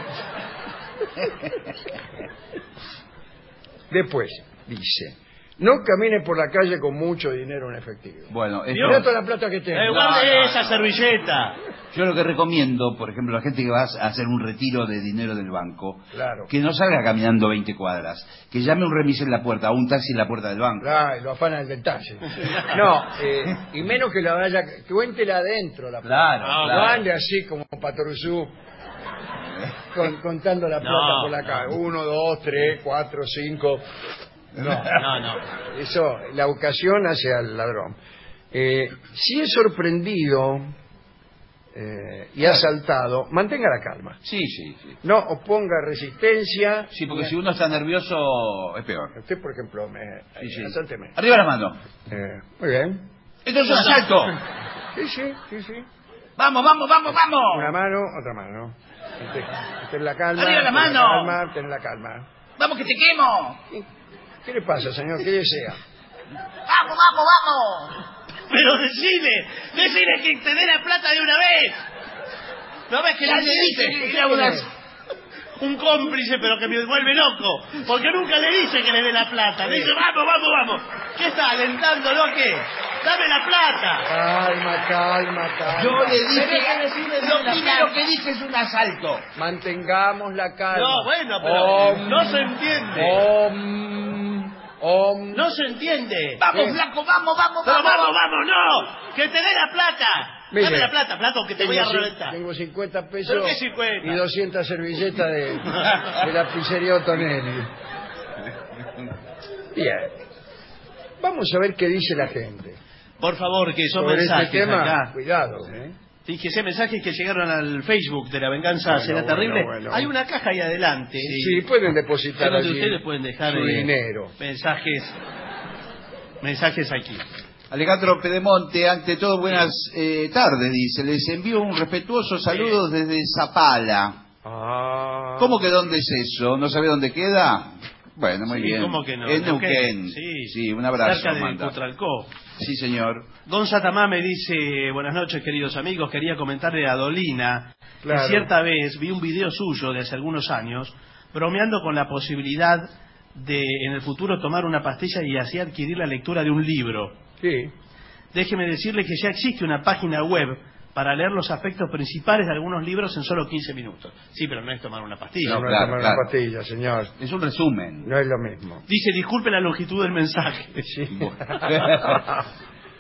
Después, dice, no camine por la calle con mucho dinero en efectivo. Bueno, esto- Mirá toda la plata que tengo. Eh, guarde No, no, esa no. servilleta. yo lo que recomiendo, por ejemplo, a la gente que va a hacer un retiro de dinero del banco, Claro. que no salga caminando veinte cuadras, que llame un remis en la puerta, o un taxi en la puerta del banco. Claro, y lo afana el detalle. No, eh, y menos que la vaya, que cuéntela adentro la plata. Claro, No, No claro. ande así como Patoruzú con- contando la plata No, por la no. calle. Uno, dos, tres, cuatro, cinco. No, No, no. eso, la ocasión hace al ladrón. Eh, si es sorprendido eh, y asaltado, mantenga la calma. Sí, sí, sí. No oponga resistencia. Sí, porque si uno está nervioso, es peor. Usted, por ejemplo, me, Sí, sí. asálteme. Arriba la mano. Eh, muy bien. Esto es un asalto. Sí, sí, sí, sí. Vamos, vamos, vamos, Una vamos. mano, otra mano. Ten, ten la calma. Arriba la ten mano. calma, ten la calma. Vamos que te quemo. ¿Qué le pasa, señor? ¿Qué desea? Vamos, vamos, vamos. Pero decile, decile que te dé la plata de una vez. ¿No ves que Ya le le dice? dije, Era una- un cómplice, pero que me vuelve loco. Porque nunca le dice que le dé la plata. Le dice, vamos, vamos, vamos. ¿Qué está alentándolo a qué? Dame la plata. Calma, calma, calma. Yo le dije, Tenés que decirle lo de la primero plata. que dije es un asalto. Mantengamos la calma. No, bueno, pero Om, no se entiende. Om, om. No se entiende. Vamos, ¿Qué? flaco, vamos, vamos, Pero vamos. vamos, vamos, no. Que te dé la plata. Mire, Dame la plata, plato, que te voy a Tengo, cin- reventar. tengo cincuenta pesos ¿Pero qué cincuenta? y doscientas servilletas de, de la pizzería Otonelli. Bien. Vamos a ver qué dice la gente. Por favor, que son Sobre mensajes este tema, acá. cuidado, ¿eh? Fíjese, mensajes que llegaron al Facebook de La Venganza Bueno, Será bueno, Terrible. bueno. Hay una caja ahí adelante. Sí, pueden depositar Es donde allí ustedes pueden dejar su eh, dinero. mensajes mensajes aquí. Alejandro Pedemonte, ante todo, buenas eh, tardes, dice. Les envío un respetuoso saludo desde Zapala. Ah. ¿Cómo que dónde es eso? ¿No sabe dónde queda? Bueno, muy Sí, bien. ¿cómo que no? En Neuquén, Neuquén. sí. Sí, un abrazo. Cerca de manda. Cutralcó. Sí, señor. Don Satamá me dice, buenas noches queridos amigos, quería comentarle a Dolina Claro. que cierta vez vi un video suyo de hace algunos años bromeando con la posibilidad de en el futuro tomar una pastilla y así adquirir la lectura de un libro. Sí. Déjeme decirle que ya existe una página web para leer los aspectos principales de algunos libros en solo quince minutos. Sí, pero no es tomar una pastilla. No, No, no claro, tomar claro. una pastilla, señor. Es un resumen. No es lo mismo. Dice, disculpe la longitud del mensaje. Sí.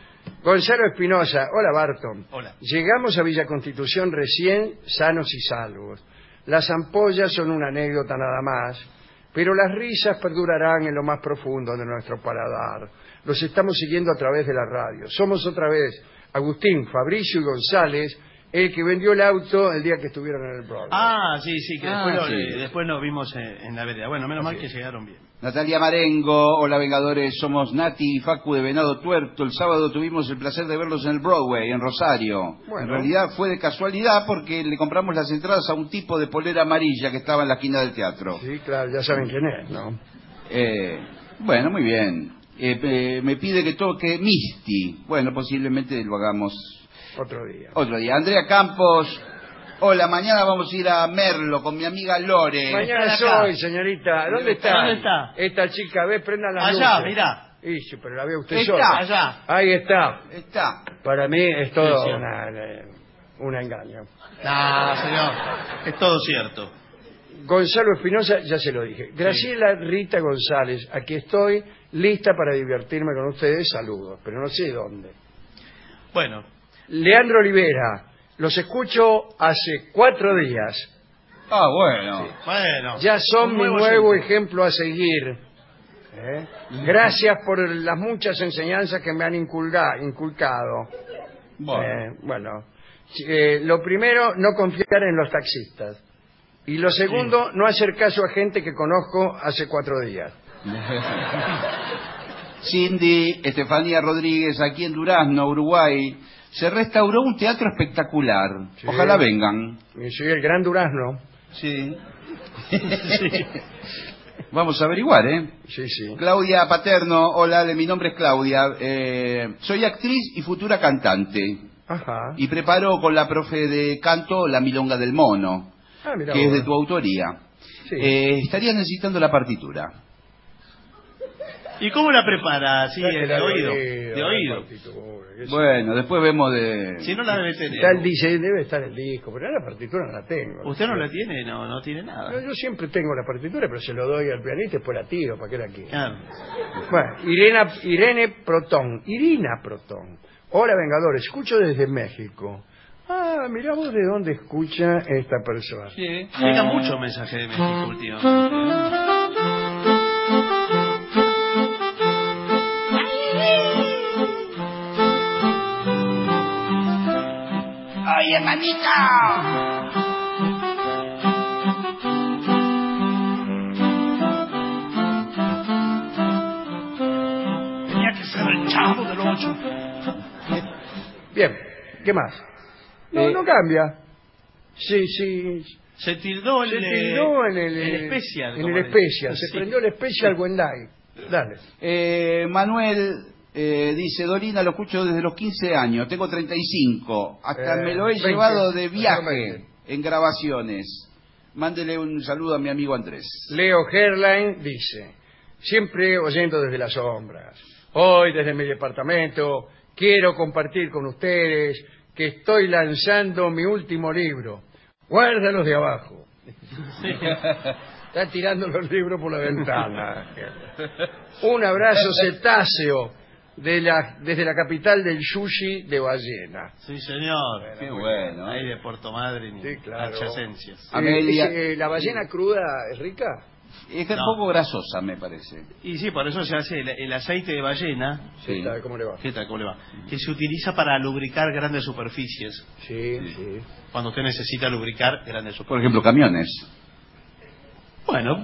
Gonzalo Espinosa, hola Barton. Hola. Llegamos a Villa Constitución recién sanos y salvos. Las ampollas son una anécdota nada más, pero las risas perdurarán en lo más profundo de nuestro paladar. Los estamos siguiendo a través de la radio. Somos otra vez Agustín, Fabricio y González, el que vendió el auto el día que estuvieron en el Broadway. Ah, sí, sí, que después, Ah, lo- sí. eh, después nos vimos en, en la vereda. Bueno, menos mal que llegaron bien. Natalia Marengo, hola Vengadores, somos Nati y Facu de Venado Tuerto. El sábado tuvimos el placer de verlos en el Broadway, en Rosario. Bueno. En realidad fue de casualidad porque le compramos las entradas a un tipo de polera amarilla que estaba en la esquina del teatro. Sí, claro, ya saben quién es, ¿no? Eh, bueno, muy bien. Eh, eh, me pide que toque Misty. Bueno, posiblemente lo hagamos Otro día. otro día. Andrea Campos, hola, mañana vamos a ir a Merlo con mi amiga Lore. Mañana Está acá. soy, señorita. ¿Dónde está? ¿Dónde está? Esta chica, ve, prendan las Allá, luces. mirá. Y sí, pero la ve usted Está. sola. Allá. Ahí está. Está. Para mí es todo Sí, sí. una, una engaño. No, señor. Es todo cierto. Gonzalo Espinosa, ya se lo dije. Graciela Rita González, aquí estoy, lista para divertirme con ustedes. Saludos, pero no sé dónde. Bueno, Leandro Olivera, los escucho hace cuatro días. Ah, bueno. bueno. Ya son Un mi nuevo nuevo oyente. ejemplo a seguir. ¿Eh? Gracias por las muchas enseñanzas que me han inculga- inculcado. Bueno. Eh, bueno, eh, lo primero, no confiar en los taxistas. Y lo segundo, no hacer caso a gente que conozco hace cuatro días. Cindy Estefanía Rodríguez, aquí en Durazno, Uruguay, se restauró un teatro espectacular. Sí. Ojalá vengan. Y soy el Gran Durazno. Sí. Vamos a averiguar, ¿eh? Sí, sí. Claudia Paterno, hola, de mi nombre es Claudia. Eh, soy actriz y futura cantante. Ajá. Y preparo con la profe de canto La Milonga del Mono, Ah, mirá que es vos. de tu autoría. Sí. Eh, estaría necesitando la partitura. ¿Y cómo la prepara? Sí, Sáquela de oído. oído, De la oído. partitura, qué sé. Bueno, después vemos de... Si no la debe tener. Está el dice, debe estar el disco, pero la partitura no la tengo. ¿Usted no la tiene? No, no tiene Yo, nada. yo siempre tengo la partitura, pero se lo doy al pianista y después la tiro, ¿para qué la quiero? Claro. Bueno, Irena, Irene Protón. Irina Protón. Hola, Vengadores. Escucho desde México. Ah, mirá vos de dónde escucha esta persona. Sí. Llega mucho mensaje de México últimamente. ¡Oye, manita! Tenía que ser el chavo del ocho. Bien, ¿qué más? No, Eh, no cambia. Sí, sí. Se tildó el, Se tildó en el, el especial. En como el le- especial. Se Sí. prendió el especial Wenday. Dale. Eh, Manuel eh, dice, Dorina, lo escucho desde los quince años, tengo treinta y cinco, hasta Eh, me lo he veinte, llevado de viaje veinte. en grabaciones. Mándele un saludo a mi amigo Andrés. Leo Herline dice, siempre oyendo desde las sombras. Hoy desde mi departamento quiero compartir con ustedes que estoy lanzando mi último libro. Guárdalos de abajo. Está tirando los libros por la ventana. Un abrazo cetáceo de la, desde la capital del sushi de ballena. Sí, señor. Qué bueno. Ahí de Puerto Madryn y Sí, claro. adyacencias. Amelia. Eh, eh, ¿La ballena cruda es rica? Es un No. poco grasosa, me parece. Y sí, por eso se hace el, el aceite de ballena. Sí. ¿Sabe cómo le va? ¿Qué tal? ¿Cómo le va? Que se utiliza para lubricar grandes superficies. Sí, sí. Cuando usted necesita lubricar grandes Por superficies. ejemplo, camiones. Bueno.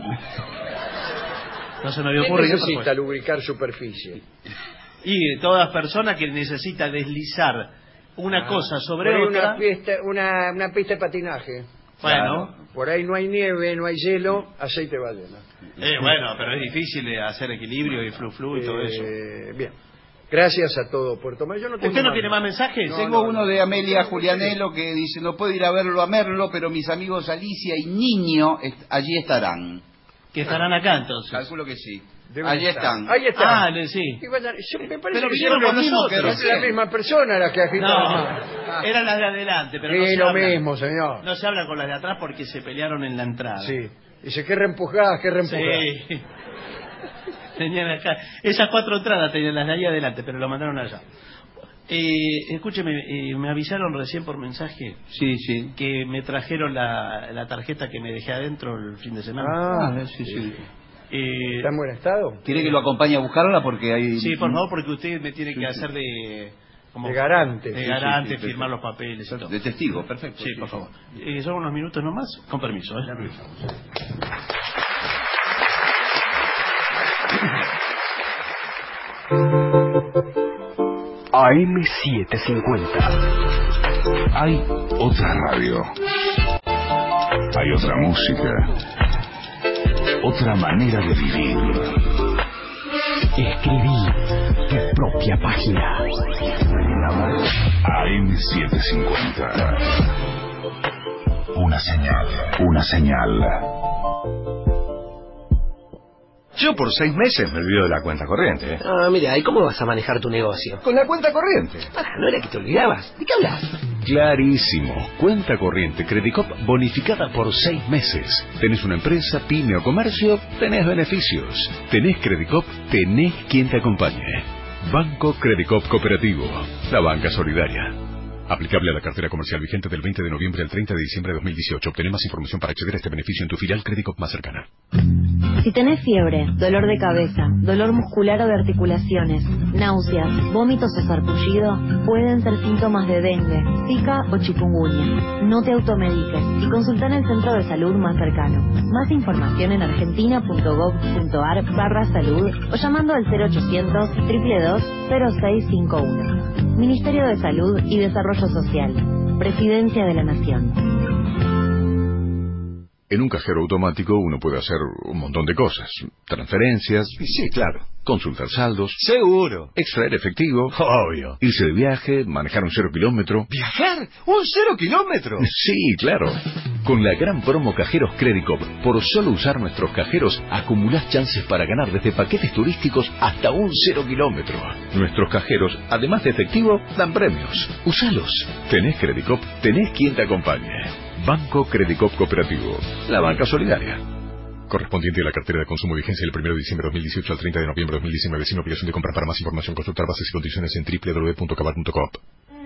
No se me había ¿Quién ocurrido. necesita pero lubricar superficie? fue. Y todas personas que necesita deslizar una Ah, cosa sobre por ahí otra. Una pista, una, una pista de patinaje. Bueno, Por ahí no hay nieve, no hay hielo, aceite de ballena. eh, bueno, pero es difícil eh, hacer equilibrio y flu flu y todo eso. Eh, Bien. Gracias a todo Puerto Mayo. No tengo ¿Usted no tiene más mensajes? No, Tengo no, uno no. de Amelia Julianelo que dice, no puedo ir a verlo a Merlo, pero mis amigos Alicia y Niño est- allí estarán. Que estarán acá entonces. Calculo que sí. Deben Allí estar. están. Ahí están. Ah, le- sí. Y vayan- yo- me parece Pero que vinieron son con los mismos, nosotros. que es la misma persona la que agita la mano. No, eran las de adelante, pero no Sí, se lo habla. mismo, señor. No se habla con las de atrás porque se pelearon en la entrada. Sí. Dice, qué reempujadas, qué reempujadas. Sí. Tenían acá. Esas cuatro entradas tenían las de ahí adelante, pero lo mandaron allá. Eh, escúcheme, eh, me avisaron recién por mensaje Sí, sí. que me trajeron la, la tarjeta que me dejé adentro el fin de semana. Ah, Ah, sí, sí. Eh, ¿está en buen estado? ¿Quiere que lo acompañe a buscarla? Porque hay... sí, por favor, porque usted me tiene Sí, que sí. hacer de... Como, De garante. De Sí, sí, garante, sí, firmar perfecto. los papeles y todo. De testigo, perfecto. Sí, por favor. Eh, son unos minutos nomás, con permiso. ¿eh? A M setecientos cincuenta. Hay otra radio. Hay otra música. Otra manera de vivir. Escribí tu propia página. A M setecientos cincuenta. Una señal. Una señal. Yo por seis meses me olvido de la cuenta corriente. ¿eh? Ah, mira, ¿y cómo vas a manejar tu negocio? Con la cuenta corriente. Ah, ¿no era que te olvidabas? ¿De qué hablas? Clarísimo. Cuenta corriente Credicop bonificada por seis meses. ¿Tenés una empresa, pyme o comercio? Tenés beneficios. ¿Tenés Credicop? Tenés quien te acompañe. Banco Credicop Cooperativo. La banca solidaria. Aplicable a la cartera comercial vigente del veinte de noviembre al treinta de diciembre de dos mil dieciocho. Obtené más información para acceder a este beneficio en tu filial Credicop más cercana. Si tenés fiebre, dolor de cabeza, dolor muscular o de articulaciones, náuseas, vómitos o sarpullido, pueden ser síntomas de dengue, zika o chikungunya. No te automediques y consulta en el centro de salud más cercano. Más información en argentina.gov.ar barra salud o llamando al cero ochocientos, dos dos dos, cero seis cinco uno. Ministerio de Salud y Desarrollo Social. Presidencia de la Nación. En un cajero automático uno puede hacer un montón de cosas. Transferencias. Sí, claro. Consultar saldos. Seguro. Extraer efectivo. Obvio. Irse de viaje. Manejar un cero kilómetro. ¿Viajar? ¿Un cero kilómetro? Sí, claro. Con la gran promo Cajeros Credicop, por solo usar nuestros cajeros, acumulás chances para ganar desde paquetes turísticos hasta un cero kilómetro. Nuestros cajeros, además de efectivo, dan premios. Usalos. Tenés Credicop, tenés quien te acompañe. Banco Credicop Cooperativo. La banca solidaria. Correspondiente a la cartera de consumo vigencia del primero de diciembre de dos mil dieciocho al treinta de noviembre de dos mil diecinueve. Sin obligación de compra. Para más información consultar bases y condiciones en doble u doble u doble u punto cabar punto coop.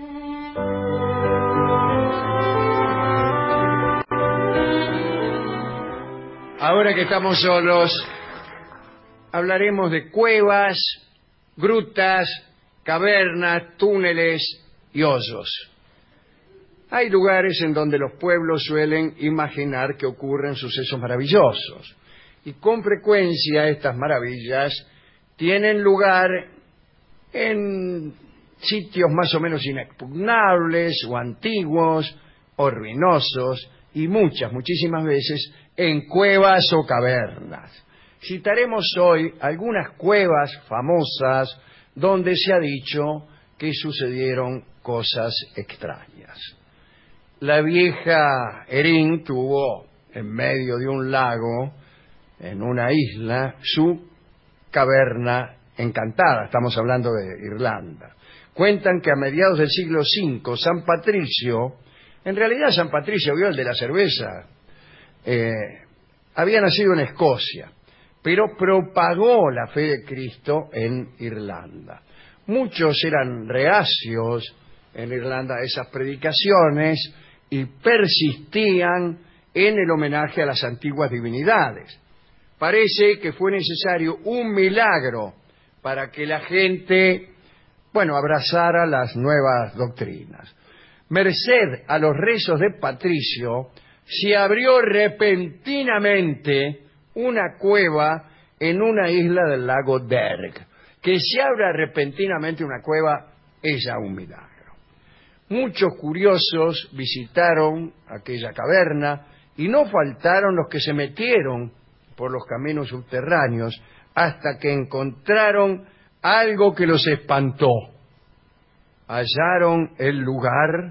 Ahora que estamos solos, hablaremos de cuevas, grutas, cavernas, túneles y hoyos. Hay lugares en donde los pueblos suelen imaginar que ocurren sucesos maravillosos. Y con frecuencia estas maravillas tienen lugar en sitios más o menos inexpugnables o antiguos o ruinosos y muchas, muchísimas veces en cuevas o cavernas. Citaremos hoy algunas cuevas famosas donde se ha dicho que sucedieron cosas extrañas. La vieja Erin tuvo en medio de un lago, en una isla, su caverna encantada. Estamos hablando de Irlanda. Cuentan que a mediados del siglo cinco, San Patricio, en realidad San Patricio, vio el de la cerveza, eh, había nacido en Escocia, pero propagó la fe de Cristo en Irlanda. Muchos eran reacios en Irlanda a esas predicaciones y persistían en el homenaje a las antiguas divinidades. Parece que fue necesario un milagro para que la gente, bueno, abrazara las nuevas doctrinas. Merced a los rezos de Patricio, se abrió repentinamente una cueva en una isla del lago Derg. Que se abra repentinamente una cueva es ya un milagro. Muchos curiosos visitaron aquella caverna y no faltaron los que se metieron por los caminos subterráneos hasta que encontraron algo que los espantó. Hallaron el lugar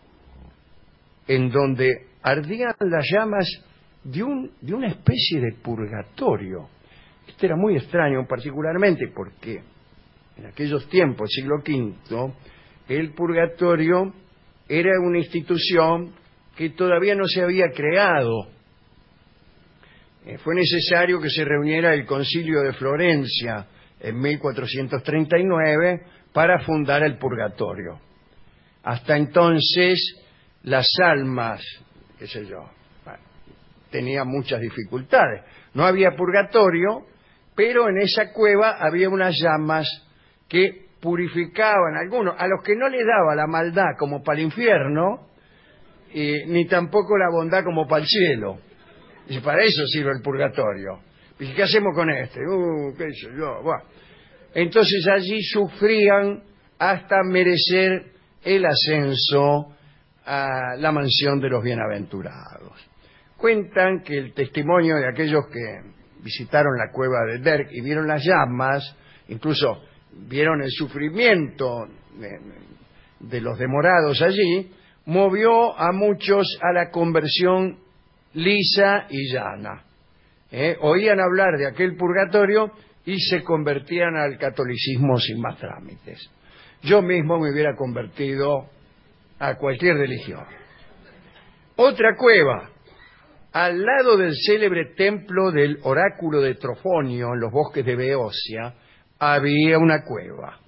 en donde ardían las llamas de, un, de una especie de purgatorio. Este era muy extraño particularmente porque en aquellos tiempos, siglo quinto, el purgatorio era una institución que todavía no se había creado. Eh, fue necesario que se reuniera el Concilio de Florencia en mil cuatrocientos treinta y nueve para fundar el purgatorio. Hasta entonces, las almas, qué sé yo, bueno, tenían muchas dificultades. No había purgatorio, pero en esa cueva había unas llamas que purificaban a algunos, a los que no les daba la maldad como para el infierno, eh, ni tampoco la bondad como para el cielo. Y para eso sirve el purgatorio. ¿Y qué hacemos con este? Uh, qué sé yo. Bueno. Entonces allí sufrían hasta merecer el ascenso a la mansión de los bienaventurados. Cuentan que el testimonio de aquellos que visitaron la cueva de Derg y vieron las llamas, incluso vieron el sufrimiento de, de los demorados allí, movió a muchos a la conversión lisa y llana. ¿Eh? Oían hablar de aquel purgatorio y se convertían al catolicismo sin más trámites. Yo mismo me hubiera convertido a cualquier religión. Otra cueva, al lado del célebre templo del oráculo de Trofonio en los bosques de Beocia, había una cueva.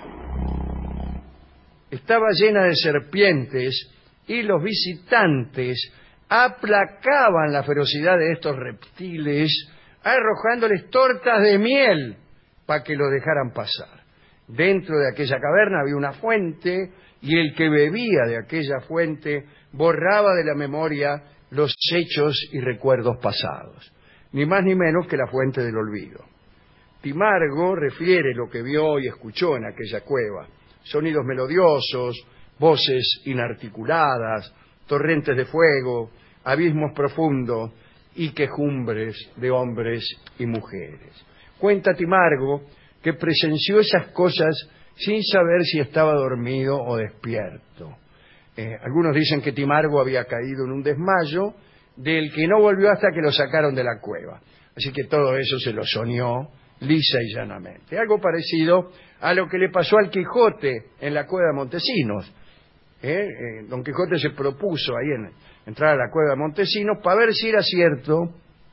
Estaba llena de serpientes y los visitantes aplacaban la ferocidad de estos reptiles arrojándoles tortas de miel para que lo dejaran pasar. Dentro de aquella caverna había una fuente y el que bebía de aquella fuente borraba de la memoria los hechos y recuerdos pasados, ni más ni menos que la fuente del olvido. Timargo refiere lo que vio y escuchó en aquella cueva: sonidos melodiosos, voces inarticuladas, torrentes de fuego, abismos profundos y quejumbres de hombres y mujeres. Cuenta Timargo que presenció esas cosas sin saber si estaba dormido o despierto. Eh, algunos dicen que Timargo había caído en un desmayo del que no volvió hasta que lo sacaron de la cueva. Así que todo eso se lo soñó lisa y llanamente. Algo parecido a lo que le pasó al Quijote en la cueva de Montesinos. ¿Eh? Eh, Don Quijote se propuso ahí en, entrar a la cueva de Montesinos para ver si era cierto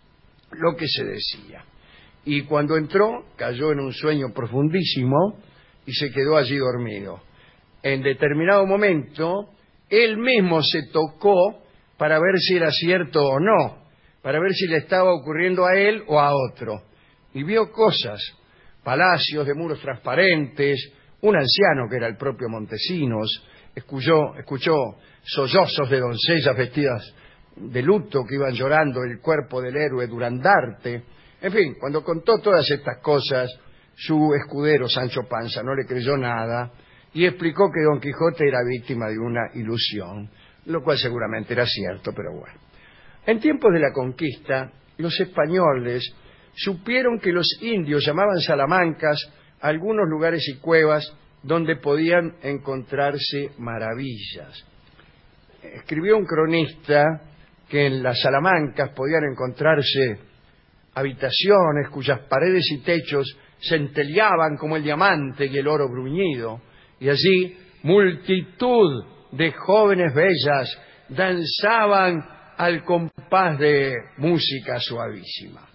lo que se decía. Y cuando entró, cayó en un sueño profundísimo y se quedó allí dormido. En determinado momento, él mismo se tocó para ver si era cierto o no, para ver si le estaba ocurriendo a él o a otro. Y vio cosas, palacios de muros transparentes, un anciano que era el propio Montesinos, escuchó, escuchó sollozos de doncellas vestidas de luto que iban llorando el cuerpo del héroe Durandarte. En fin, cuando contó todas estas cosas, su escudero Sancho Panza no le creyó nada y explicó que Don Quijote era víctima de una ilusión, lo cual seguramente era cierto, pero bueno. En tiempos de la conquista, los españoles supieron que los indios llamaban salamancas a algunos lugares y cuevas donde podían encontrarse maravillas. Escribió un cronista que en las salamancas podían encontrarse habitaciones cuyas paredes y techos centelleaban como el diamante y el oro bruñido, y allí multitud de jóvenes bellas danzaban al compás de música suavísima.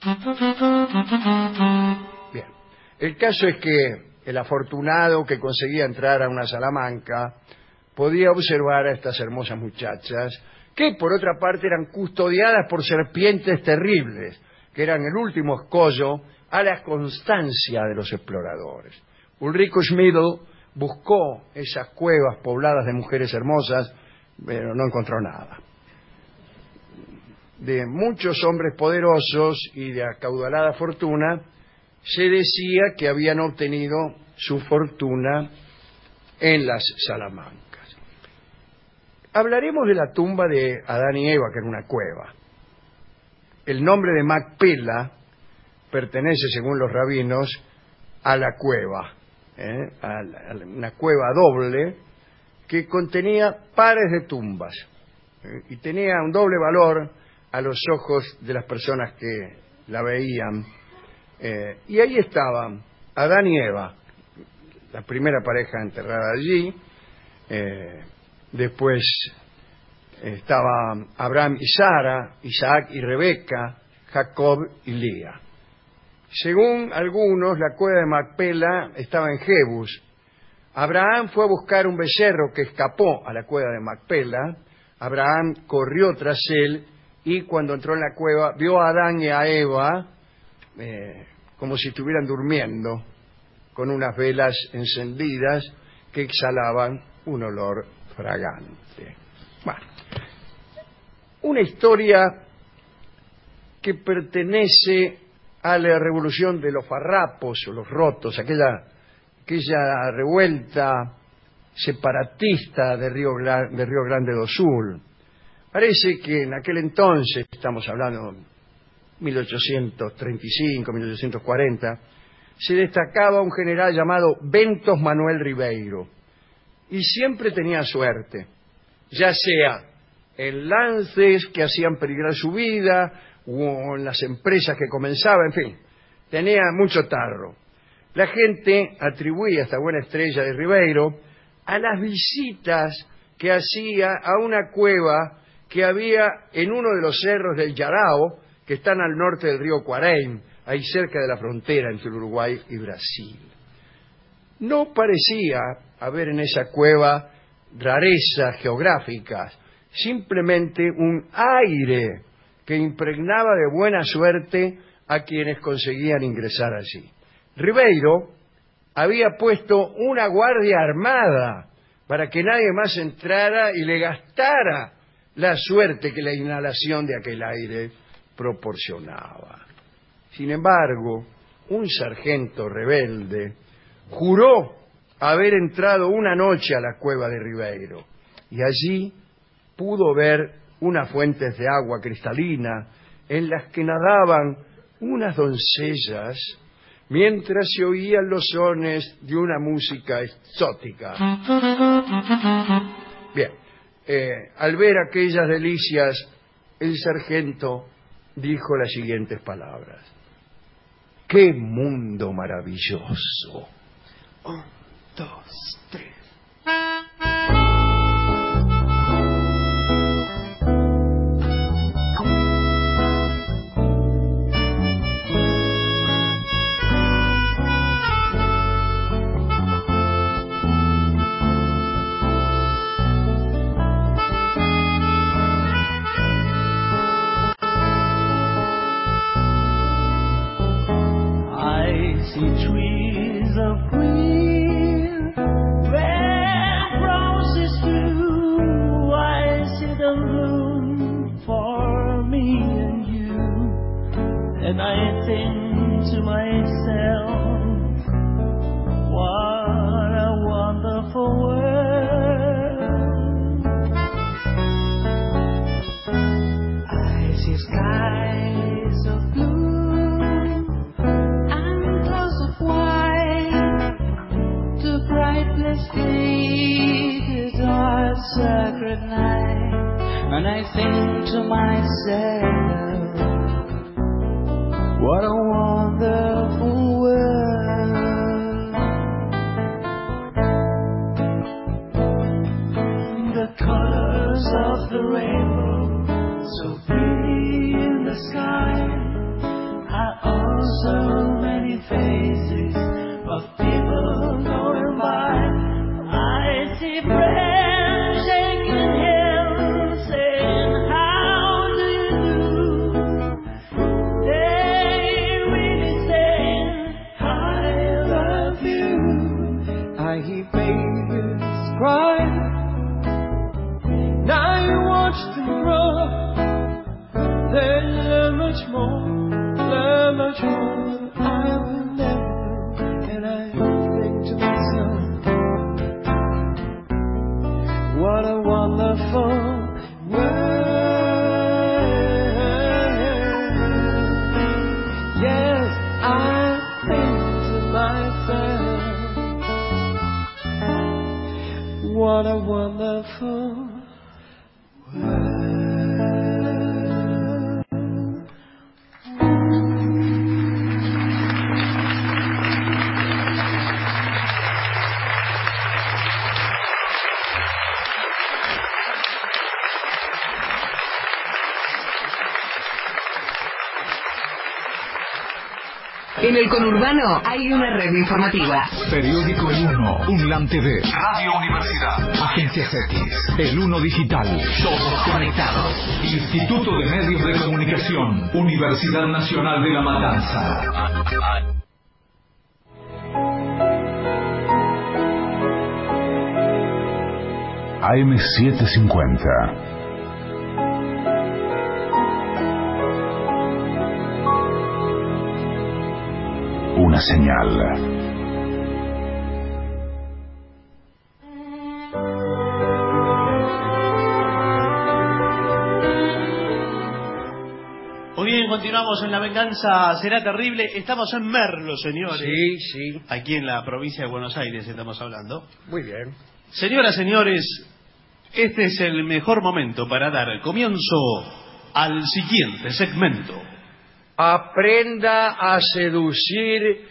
Bien, el caso es que el afortunado que conseguía entrar a una salamanca podía observar a estas hermosas muchachas que por otra parte eran custodiadas por serpientes terribles, que eran el último escollo a la constancia de los exploradores. Ulrico Schmidl buscó esas cuevas pobladas de mujeres hermosas, pero no encontró nada. De muchos hombres poderosos y de acaudalada fortuna, se decía que habían obtenido su fortuna en las salamancas. Hablaremos de la tumba de Adán y Eva, que era una cueva. El nombre de Macpela pertenece, según los rabinos, a la cueva, ¿eh? a, la, a una cueva doble que contenía pares de tumbas, ¿eh? y tenía un doble valor a los ojos de las personas que la veían. Eh, y ahí estaban Adán y Eva, la primera pareja enterrada allí. Eh, después eh, estaban Abraham y Sara, Isaac y Rebeca, Jacob y Lía. Según algunos, la cueva de Macpela estaba en Jebus, Abraham fue a buscar un becerro que escapó a la cueva de Macpela. Abraham corrió tras él y cuando entró en la cueva vio a Adán y a Eva eh, como si estuvieran durmiendo, con unas velas encendidas que exhalaban un olor fragante. Bueno, una historia que pertenece a la revolución de los farrapos o los rotos, aquella, aquella revuelta separatista de Río, de Río Grande do Sul. Parece que en aquel entonces, estamos hablando de mil ochocientos treinta y cinco, mil ochocientos cuarenta, se destacaba un general llamado Bentos Manuel Ribeiro, y siempre tenía suerte, ya sea en lances que hacían peligrar su vida, o en las empresas que comenzaba, en fin, tenía mucho tarro. La gente atribuía esta buena estrella de Ribeiro a las visitas que hacía a una cueva que había en uno de los cerros del Yarao, que están al norte del río Cuareim, ahí cerca de la frontera entre Uruguay y Brasil. No parecía haber en esa cueva rarezas geográficas, simplemente un aire que impregnaba de buena suerte a quienes conseguían ingresar allí. Ribeiro había puesto una guardia armada para que nadie más entrara y le gastara la suerte que la inhalación de aquel aire proporcionaba. Sin embargo, un sargento rebelde juró haber entrado una noche a la cueva de Ribeiro y allí pudo ver unas fuentes de agua cristalina en las que nadaban unas doncellas mientras se oían los sones de una música exótica. Bien, eh, al ver aquellas delicias, el sargento dijo las siguientes palabras: ¡qué mundo maravilloso! Un, dos, tres. And I think to myself, what a wonderful world. I see skies of blue and clouds of white, the bright blessed day, the dark sacred night. And I think to myself, what a wonderful world. The colors of the rainbow, so pretty in the sky, are also many faces of people going by. I see friends shaking hands, saying, how do you do? I hear babies cry. Now you watch them grow. They learn much more, learn much more. I will never know. And I think to myself, what a wonderful world. Yes, I think to myself, what a wonderful world. En el conurbano hay una red informativa. Periódico El Uno, UNLAM T V, Radio Universidad, Agencias X, El Uno Digital, todos conectados. Instituto de Medios de Comunicación, Universidad Nacional de La Matanza. A M setecientos cincuenta. Una señal. Muy bien, continuamos en La Venganza Será Terrible. Estamos en Merlo, señores. Sí, sí. Aquí en la provincia de Buenos Aires estamos hablando. Muy bien. Señoras, señores, este es el mejor momento para dar comienzo al siguiente segmento. Aprenda a seducir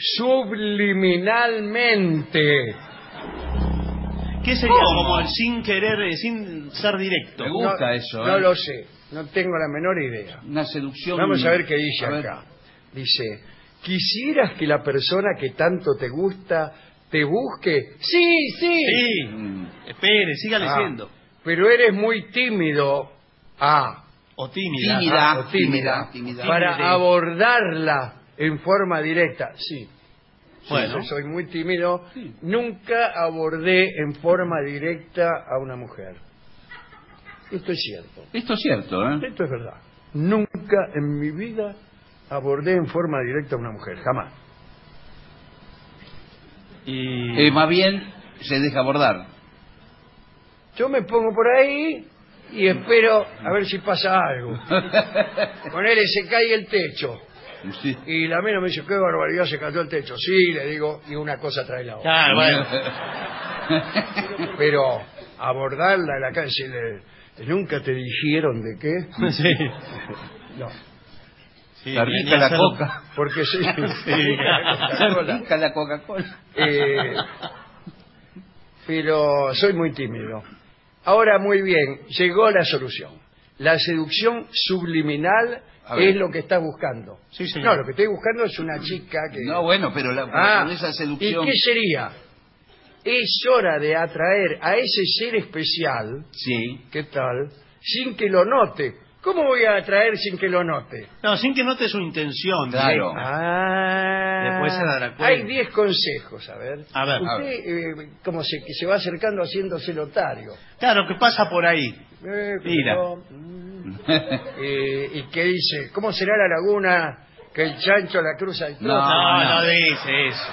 subliminalmente. ¿Qué sería? ¿Cómo? Como el sin querer, eh, sin ser directo. Me gusta no, eso. No ¿eh? lo sé, no tengo la menor idea. Una seducción. Vamos a ver qué dice a acá. Dice, ¿quisieras que la persona que tanto te gusta te busque? Sí, sí. Sí. Mm. Espere, siga Ah, leyendo. pero eres muy tímido. Ah. O tímida. Tímida, Ah, o tímida, tímida, tímida. para Tímide. abordarla en forma directa. Sí. Bueno. Sí, soy muy tímido. Nunca abordé en forma directa a una mujer. Esto es cierto. Esto es cierto, ¿eh? Esto es verdad. Nunca en mi vida abordé en forma directa a una mujer. Jamás. Y... Eh, más bien se deja abordar. Yo me pongo por ahí y espero a ver si pasa algo. Con él se cae el techo. Sí. Y la mina me dice, qué barbaridad, se cayó el techo. Sí, le digo, y una cosa trae la otra. Claro, bueno. Pero abordarla en la calle, decirle, ¿nunca te dijeron de qué? Sí. No, Sí, La rica la coca. porque sí. Sí, La rica la Coca-Cola. Eh, pero soy muy tímido. Ahora, muy bien, llegó la solución. La seducción subliminal es lo que estás buscando. Sí, señor. No, lo que estoy buscando es una chica que... No, bueno, pero la, Ah, con esa seducción. ¿y qué sería? Es hora de atraer a ese ser especial, Sí. ¿qué tal? Sin que lo note. ¿Cómo voy a atraer sin que lo note? No, sin que note su intención. Claro. directa. Ah, Después se dará cuenta. hay diez consejos, a ver. A ver. Usted, A ver. eh, como se, que se va acercando haciéndose lotario. Claro, que pasa por ahí. Eh, Mira. pero, mm, eh, y que dice, ¿cómo será la laguna que el chancho la cruza y todo? No, No, no, no. dice eso.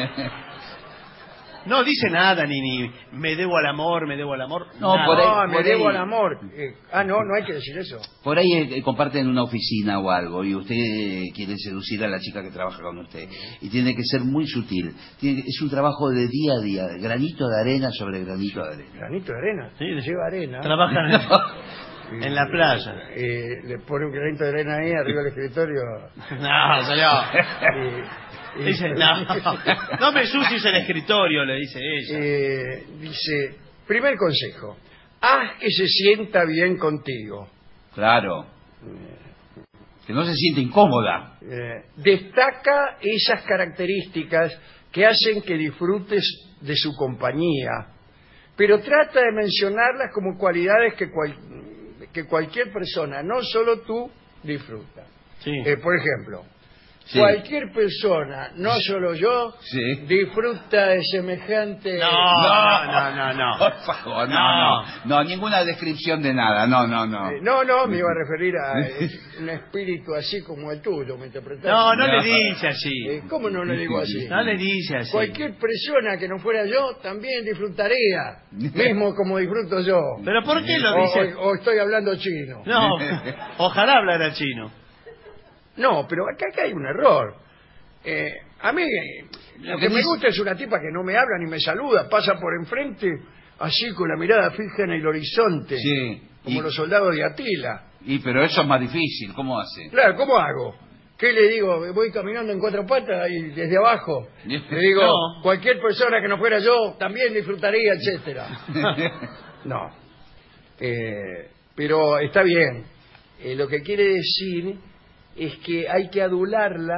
No dice nada, ni, ni me debo al amor, me debo al amor. No, nada. por ahí- No, me por debo ahí. al amor. Eh, ah, no, no hay que decir eso. Por ahí eh, comparten una oficina o algo y usted eh, quiere seducir a la chica que trabaja con usted. Y tiene que ser muy sutil. Tiene que- es un trabajo de día a día, granito de arena sobre granito de arena. Granito de arena. Sí, de- Lleva arena. Trabajan en, en la playa. Eh, le pone un granito de arena ahí arriba del escritorio. No, señor. y- y- Dice, no, no me ensucies el escritorio, le dice ella. Eh, dice, primer consejo, haz que se sienta bien contigo. Claro. Que no se siente incómoda. Eh, destaca esas características que hacen que disfrutes de su compañía, pero trata de mencionarlas como cualidades que, cual- que cualquier persona, no solo tú, disfruta. Sí. Eh, por ejemplo, Sí. cualquier persona, no solo yo, Sí. disfruta de semejante... No, no, no, no, no. Por favor, no, No. no. No, ninguna descripción de nada. No, no, no. Eh, no, no, me iba a referir a eh, un espíritu así como el tuyo, ¿me interpretaste? No, no No. le dice así. Eh, ¿Cómo no le digo así? No le dice así. Cualquier persona que no fuera yo también disfrutaría, mismo como disfruto yo. ¿Pero por qué lo O- dice? O, o estoy hablando chino. No, ojalá hablara chino. No, pero acá, acá hay un error. Eh, a mí, eh, lo que me gusta es una tipa que no me habla ni me saluda, pasa por enfrente, así con la mirada fija en el horizonte, Sí. como Y, los soldados de Atila. y pero eso es más difícil. ¿Cómo hace? Claro, ¿cómo hago? ¿Qué le digo? Voy caminando en cuatro patas y desde abajo le digo, No. cualquier persona que no fuera yo también disfrutaría, etcétera. No. Eh, pero está bien. Eh, lo que quiere decir es que hay que adularla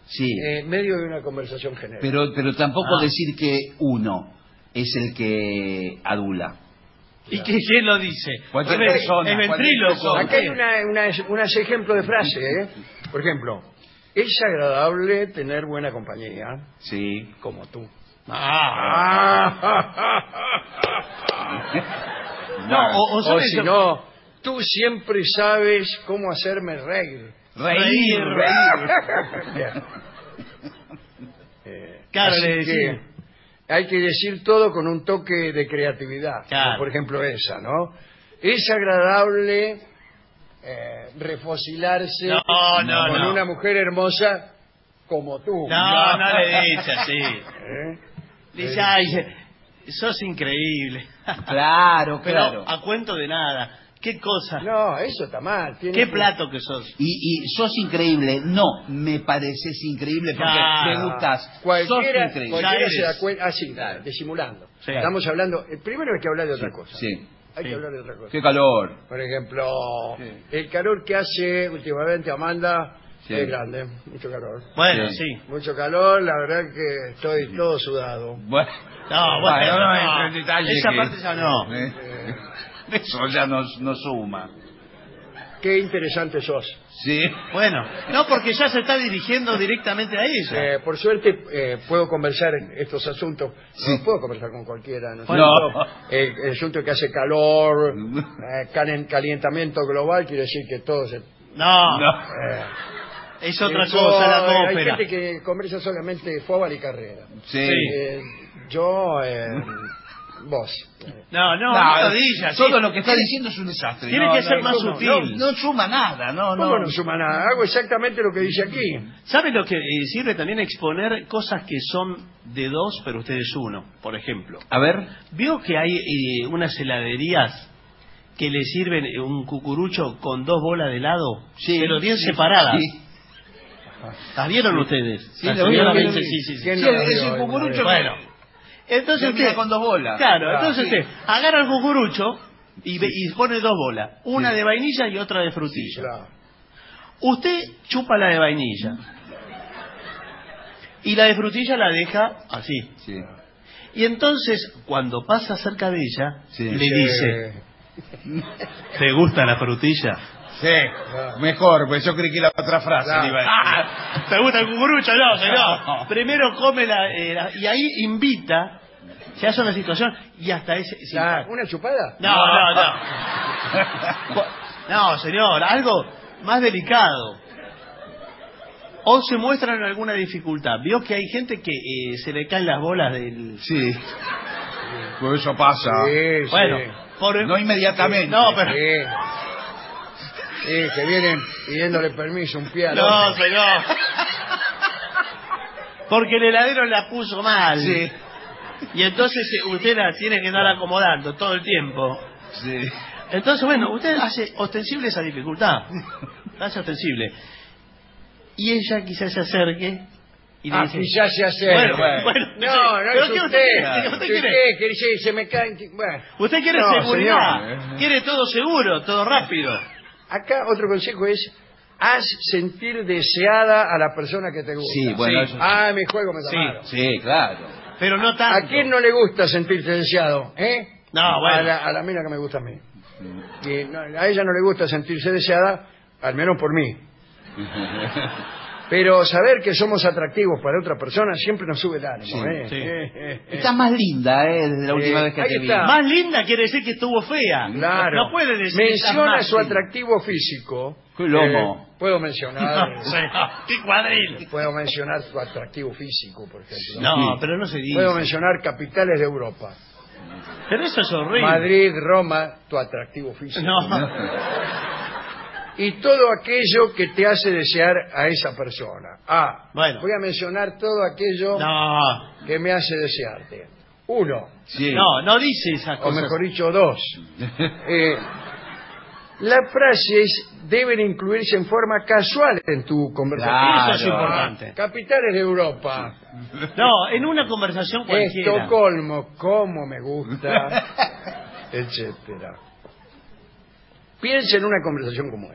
Sí. en medio de una conversación general. Pero, pero tampoco Ah. decir que uno es el que adula. ¿Y que, quién lo dice? Cualquier Es- persona, Es cualquier ventríloco. persona. Acá hay una, una, unas ejemplos de frase, ¿eh? Por ejemplo, es agradable tener buena compañía, Sí. como tú. Ah. No, o, o O sabes si lo- no, tú siempre sabes cómo hacerme reír. Reír, reír. Bien. Eh, Claro, así le que decimos. hay que decir todo con un toque de creatividad. Claro. Como por ejemplo esa, ¿no? Es agradable eh, refocilarse No, no, con no. una mujer hermosa como tú. No, no le dice así. ¿Eh? Dice, ay, sos increíble. Claro, Pero claro. a cuento de nada. ¿Qué cosa? No, eso está mal. Tiene ¿Qué que- plato que sos? Y, y sos increíble. No, me pareces increíble porque Claro. me gustas. Sos Cualquiera, increíble. cualquiera Ya se da eres. cuenta, así, disimulando. Sí. Estamos hablando, eh, primero hay que hablar de otra cosa. Sí. Hay Sí. que hablar de otra cosa. Qué calor. Por ejemplo, Sí. el calor que hace últimamente Amanda Sí. es grande, mucho calor. Bueno, Sí. sí. Mucho calor, la verdad que estoy todo sudado. Bueno. No, bueno, no, no. es el detalle Esa que- parte ya no. Eh, Eso ya nos, nos suma. Qué interesante sos. Sí. Bueno, no, porque ya se está dirigiendo directamente a ella. Eh, por suerte eh, puedo conversar en estos asuntos. No puedo conversar con cualquiera. ¿no? es Bueno. cierto? El, el asunto que hace calor, eh, calen- calentamiento global, quiere decir que todo se... No, No. eh, es otra eh, cosa la yo- Hay atmósfera. gente que conversa solamente fútbol y carrera. Sí. Eh, yo, eh, vos. No, no, No, no lo digas. todo sí. lo que está diciendo es un desastre. Tiene No, que no, ser más ¿cómo? sutil. No, no suma nada, no, ¿Cómo no. no suma nada? Hago exactamente lo que dice aquí. ¿Sabe lo que eh, sirve también exponer cosas que son de dos, pero ustedes uno? Por ejemplo, A ver. ¿vio que hay eh, unas heladerías que le sirven eh, un cucurucho con dos bolas de helado, Sí, pero bien sí, separadas? sí. ¿Las vieron ustedes? Sí, Las lo vi, señoras lo vi, dicen, lo vi. sí, sí, sí. ¿Quién Sí, no la es vio? el cucurucho. Bueno, entonces Termina usted, con dos bolas. claro, Ah, entonces sí. usted agarra el cucurucho y, ve- y pone dos bolas, una Sí. de vainilla y otra de frutilla. Claro. Usted chupa la de vainilla y la de frutilla la deja así. Sí. Y entonces, cuando pasa cerca de ella, Sí. le Sí. dice, ¿te gusta la frutilla? Sí, mejor, pues yo creí que la otra frase Claro. le iba a decir. ¡Ah! ¿Te gusta el cucurucho? No, No. señor. Primero come la, eh, la- y ahí invita, se hace una situación y hasta ese... sí. Ah, ¿una chupada? No, no, no. No, señor, algo más delicado. O se muestran alguna dificultad. Vio que hay gente que eh, se le caen las bolas del... Sí. Pues eso pasa. Sí, sí. Bueno, por... No inmediatamente. No, pero... Sí. Sí, que vienen pidiéndole permiso un pie al No, otro. señor. Porque el heladero la puso mal. Sí. Y entonces eh, usted la tiene que estar acomodando todo el tiempo. Sí. Entonces, bueno, usted hace ostensible esa dificultad. La hace ostensible. Y ella quizás se acerque y le Ah, dice... quizás se hace. Bueno, bueno, no, no ¿pero es qué usted. usted- usted quiere? Usted que dice, se me caen. Bueno. Usted quiere No, seguridad. señor. Quiere todo seguro, todo rápido. Acá otro consejo es, haz sentir deseada a la persona que te gusta. Sí, bueno, eso sí. Ah, mi juego me Sí. tomaron. Sí, claro. Pero no tanto. ¿A quién no le gusta sentirse deseado? ¿Eh? No, bueno. A la, a la mina que me gusta a mí. Y no, a ella no le gusta sentirse deseada, al menos por mí. Pero saber que somos atractivos para otra persona siempre nos sube el ánimo. Sí, ¿eh? sí. Eh, eh, eh. Estás más linda, ¿eh? Desde la última Eh, vez que ahí te vi. está. Más linda quiere decir que estuvo fea. Claro. No puede decir que está Menciona más su linda. atractivo físico. Qué lomo. Eh, puedo mencionar. No, señor, qué cuadril. Puedo mencionar su atractivo físico, por ejemplo. No, Sí. pero no se dice. Puedo mencionar capitales de Europa. Pero eso es horrible. Madrid, Roma, tu atractivo físico. No. Y todo aquello que te hace desear a esa persona. Ah, Bueno. voy a mencionar todo aquello No. que me hace desearte. Uno, Sí. No, no dice esas o cosas. mejor dicho, dos. Eh, las frases deben incluirse en forma casual en tu conversación. Claro. Eso es importante. Capitales de Europa. No, en una conversación cualquiera. Estocolmo, cómo me gusta, etcétera. Piensa en una conversación como esta.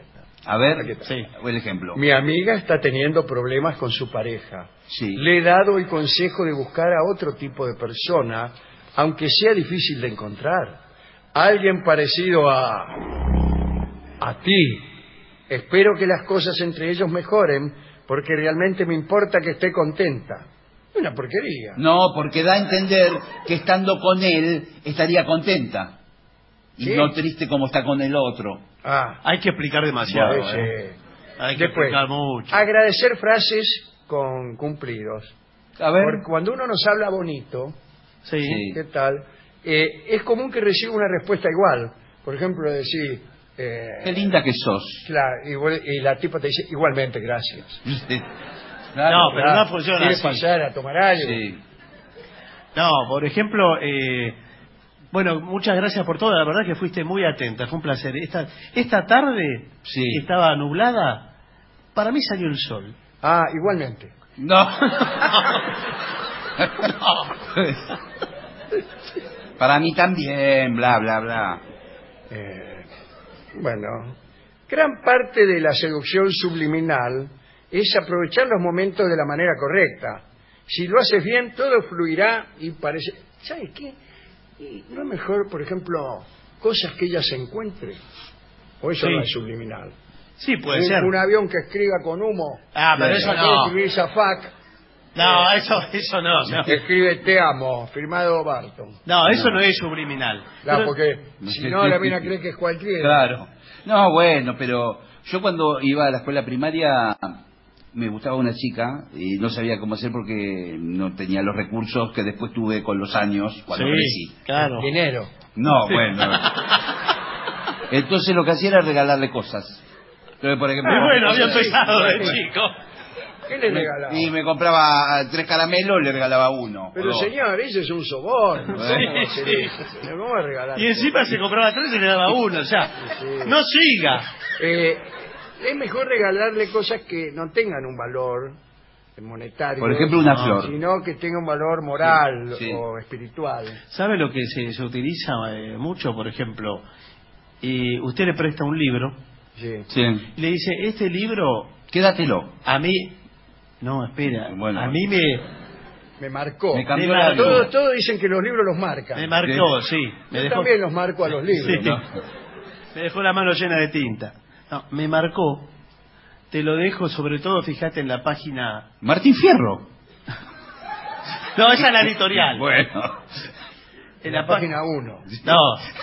A ver, Aquí está. Sí. el ejemplo. Mi amiga está teniendo problemas con su pareja. Sí. Le he dado el consejo de buscar a otro tipo de persona, aunque sea difícil de encontrar. Alguien parecido a... a ti. Espero que las cosas entre ellos mejoren, porque realmente me importa que esté contenta. Una porquería. No, porque da a entender que estando con él estaría contenta. Y ¿Sí? no triste como está con el otro. Ah, Hay que explicar demasiado. sí, ¿eh? sí. Hay que Después, explicar mucho. agradecer frases con cumplidos. A ver. Porque cuando uno nos habla bonito, Sí. Sí. ¿qué tal? Eh, es común que reciba una respuesta igual. Por ejemplo, decir... eh, Qué linda que sos. claro, igual- y la tipa te dice, igualmente, gracias. Claro, No, pero Claro, no funciona ¿quieres así. pasar a tomar algo? Sí. No, por ejemplo, eh, bueno, muchas gracias por todo. La verdad que fuiste muy atenta. Fue un placer. Esta, esta tarde, Sí. que estaba nublada, para mí salió el sol. Ah, igualmente. No. Para mí también, bla, bla, bla. Eh, bueno, gran parte de la seducción subliminal es aprovechar los momentos de la manera correcta. Si lo haces bien, todo fluirá y parece... ¿Sabes qué? Y no es mejor, por ejemplo, cosas que ella se encuentre. O eso Sí. no es subliminal. Sí, puede un, ser. un avión que escriba con humo. Ah, pero Eh, eso acabo no. de escribir Zafac, No, eso, eso no. No, que escribe Te amo, firmado Barton. No, eso no es subliminal. Claro, Pero- porque si no, la mina cree que es cualquiera. Claro. No, bueno, pero yo cuando iba a la escuela primaria me gustaba una chica y no sabía cómo hacer porque no tenía los recursos que después tuve con los años cuando Sí, crecí. claro. Dinero. No, bueno. Entonces lo que hacía era regalarle cosas. Entonces, por ejemplo, Muy bueno, había sí, empezado de sí. chico. ¿Qué le me- regalaba? y me compraba tres caramelos, le regalaba uno. o Pero dos. señor, eso es un soborno. ¿Cómo va a hacer Sí. eso? ¿Cómo va a regalar? Y encima se compraba tres y le daba uno. O sea, Sí. no siga. Eh, es mejor regalarle cosas que no tengan un valor monetario. Por ejemplo, una no, flor. Sino que tenga un valor moral Sí, sí. o espiritual. ¿Sabe lo que se, se utiliza eh, mucho? Por ejemplo, y usted le presta un libro Sí. Sí. y le dice, este libro Quédatelo. a mí... No, espera. Bueno. A mí me, Me marcó. Me cambió Me la marcó. vida. Todos, todos dicen que los libros los marcan. me marcó, sí. Me Yo dejó, también los marco a los libros. Sí. ¿no? me dejó la mano llena de tinta. No, me marcó. Te lo dejo, sobre todo, fíjate en la página... Martín Fierro. No, esa es la editorial. Bueno. En La página uno. No.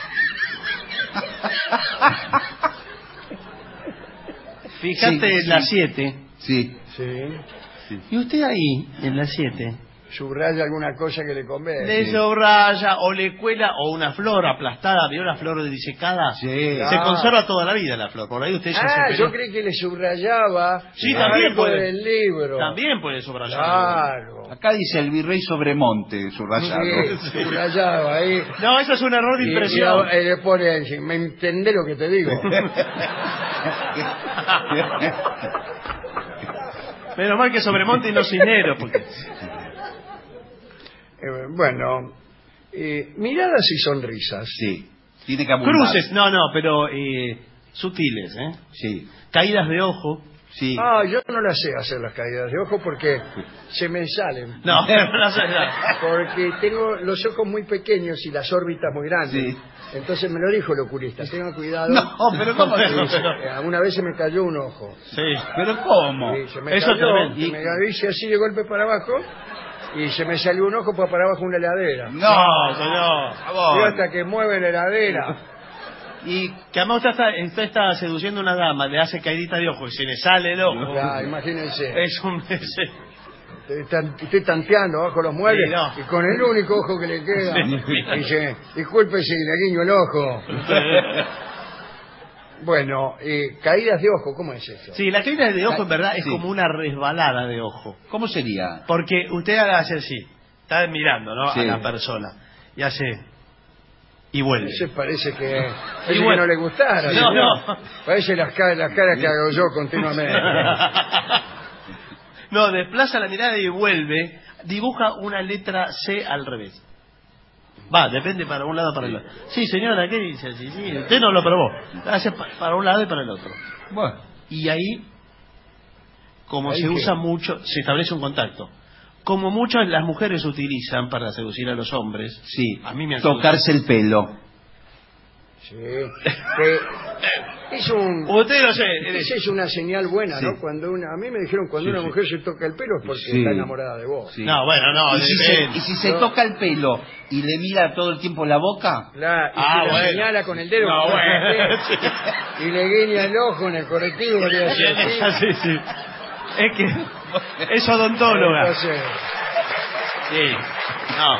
Fíjate Sí, en la sí. siete. Sí. Sí. Y usted ahí, en la siete, Subraya alguna cosa que le convenga. le subraya o le cuela o una flor aplastada, ¿vio la flor disecada? Sí. Se Ah. conserva toda la vida la flor, por ahí usted ya Ah, se yo peleó. creí que le subrayaba Sí, también algo puede. del libro. También puede subrayar. Claro. Acá dice el virrey Sobremonte, subrayado. Sí, subrayaba ahí. No, eso es un error de Y, y impresión. a- y le pone, me entendés lo que te digo. Menos mal que Sobremonte y no Cisneros, porque... Eh, bueno, eh, miradas y sonrisas. Sí. Tiene que abundar. Cruces, no, no, pero eh, sutiles, ¿eh? Sí. Caídas de ojo. Sí. Ah, yo no las sé hacer las caídas de ojo porque se me salen. No, no, no sé nada. Porque tengo los ojos muy pequeños y las órbitas muy grandes. Sí. Entonces me lo dijo el oculista, tenga cuidado. No, pero ¿cómo Sí, no? sí, eh, alguna vez se me cayó un ojo. Sí. Pero ¿cómo? Sí, se me Eso es cayó, tremendo. y me hice así de golpe para abajo y se me salió un ojo para, para abajo una heladera. No, señor. Y hasta que mueve la heladera. Y que además usted está, usted está seduciendo a una dama, le hace caidita de ojo y se le sale el ojo. Ya, imagínense. Es un... es- Están- Estoy tanteando bajo los muebles Sí, no. y con el único ojo que le queda dice, disculpe si le guiño el ojo. Bueno, eh, caídas de ojo, ¿cómo es eso? Sí, la caída de ojo en verdad es Sí. como una resbalada de ojo. ¿Cómo sería? Porque usted hace así, está mirando, ¿no? Sí. A la persona y hace y vuelve. Ese parece que, parece Y que bueno. no le gustara. No, señor. no. Parece las, ca- las caras que hago yo continuamente. No, desplaza la mirada y vuelve, dibuja una letra C al revés. Va, depende para un lado o para el otro. Sí, señora, ¿qué dice? Sí, sí, usted no lo probó. Hace pa- para un lado y para el otro. Bueno. y ahí, como ¿Ahí se qué? usa mucho, se establece un contacto. Como muchas las mujeres utilizan para seducir a los hombres, Sí, a mí me han tocarse el pelo. Sí. Que es un... Usted lo sé. Esa es una señal buena, Sí. ¿no? Cuando una, a mí me dijeron cuando Sí, una sí. mujer se toca el pelo es porque Sí. está enamorada de vos. Sí. No, bueno, no. ¿Y si, depende. se, y si se No. toca el pelo y le mira todo el tiempo la boca? Claro, y Ah, se la bueno. señala con el dedo. No, como bueno. usted, y le guiña el ojo en el colectivo. Le hace así. Sí, sí. Es que es odontóloga. Entonces, Sí. No.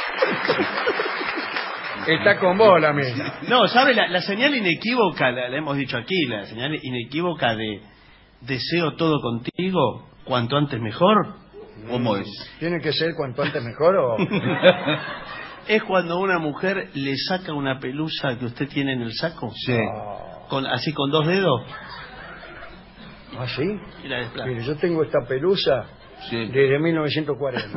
está con vos la misma. No, ¿sabe? La, la señal inequívoca, la, la hemos dicho aquí, la señal inequívoca de deseo todo contigo, cuanto antes mejor. ¿Cómo es? ¿Tiene que ser cuanto antes mejor o...? Es cuando una mujer le saca una pelusa que usted tiene en el saco. Sí. Con, así con dos dedos. ¿Ah, sí? Y la desplaza. Mire, yo tengo esta pelusa Sí. desde mil novecientos cuarenta.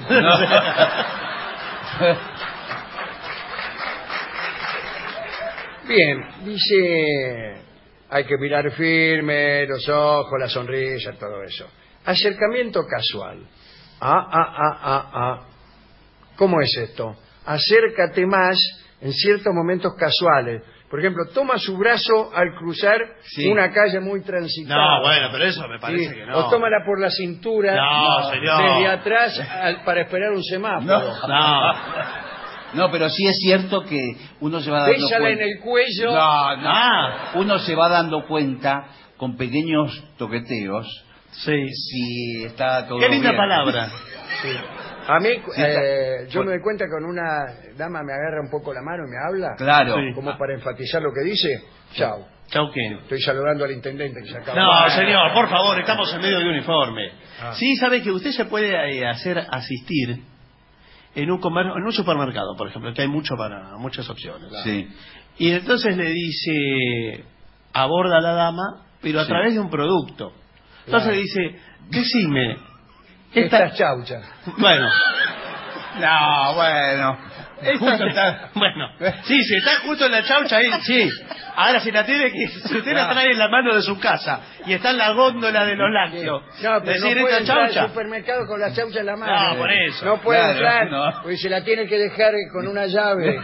Bien, dice, hay que mirar firme, los ojos, la sonrisa, todo eso. Acercamiento casual. Ah, ah, ah, ah, ah. ¿Cómo es esto? Acércate más en ciertos momentos casuales. Por ejemplo, toma su brazo al cruzar Sí. una calle muy transitada. No, bueno, pero eso me parece Sí, que no. O tómala por la cintura No, señor. desde atrás al- para esperar un semáforo. No. No, pero sí es cierto que uno se va dando Bésala cuenta. en el cuello. No, no. Ah. Uno se va dando cuenta con pequeños toqueteos Sí. si está todo Qué linda bien. palabra. Sí. A mí, Sí, eh, está- yo me doy cuenta con una dama me agarra un poco la mano y me habla. Claro. Sí. Como para enfatizar lo que dice. Chao. Chau, ¿qué? Estoy saludando al intendente que se acaba. No, señor, por favor, estamos en medio de uniforme. Ah. Sí, sabe que usted se puede eh, hacer asistir en un comer en un supermercado, por ejemplo, que hay mucho para muchas opciones. Sí. Y entonces le dice, aborda a la dama, pero a Sí. través de un producto. Entonces Claro. le dice, decime, Esta esta... chaucha. Bueno, No, bueno. esta- Justo está- bueno, sí, si está justo en la chaucha ahí, sí. Ahora si la tiene que, si usted la trae en la mano de su casa y está en la góndola de los lácteos, No, pero decir no puede esta entrar al chaucha. supermercado con la chaucha en la mano. No, por eso. No puede Claro, entrar, no. porque se la tiene que dejar con una llave.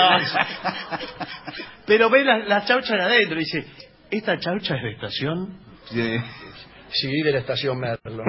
Pero ve las la chauchas de adentro y dice, ¿esta chaucha es de estación? Sí. Sí, de la estación Merlo.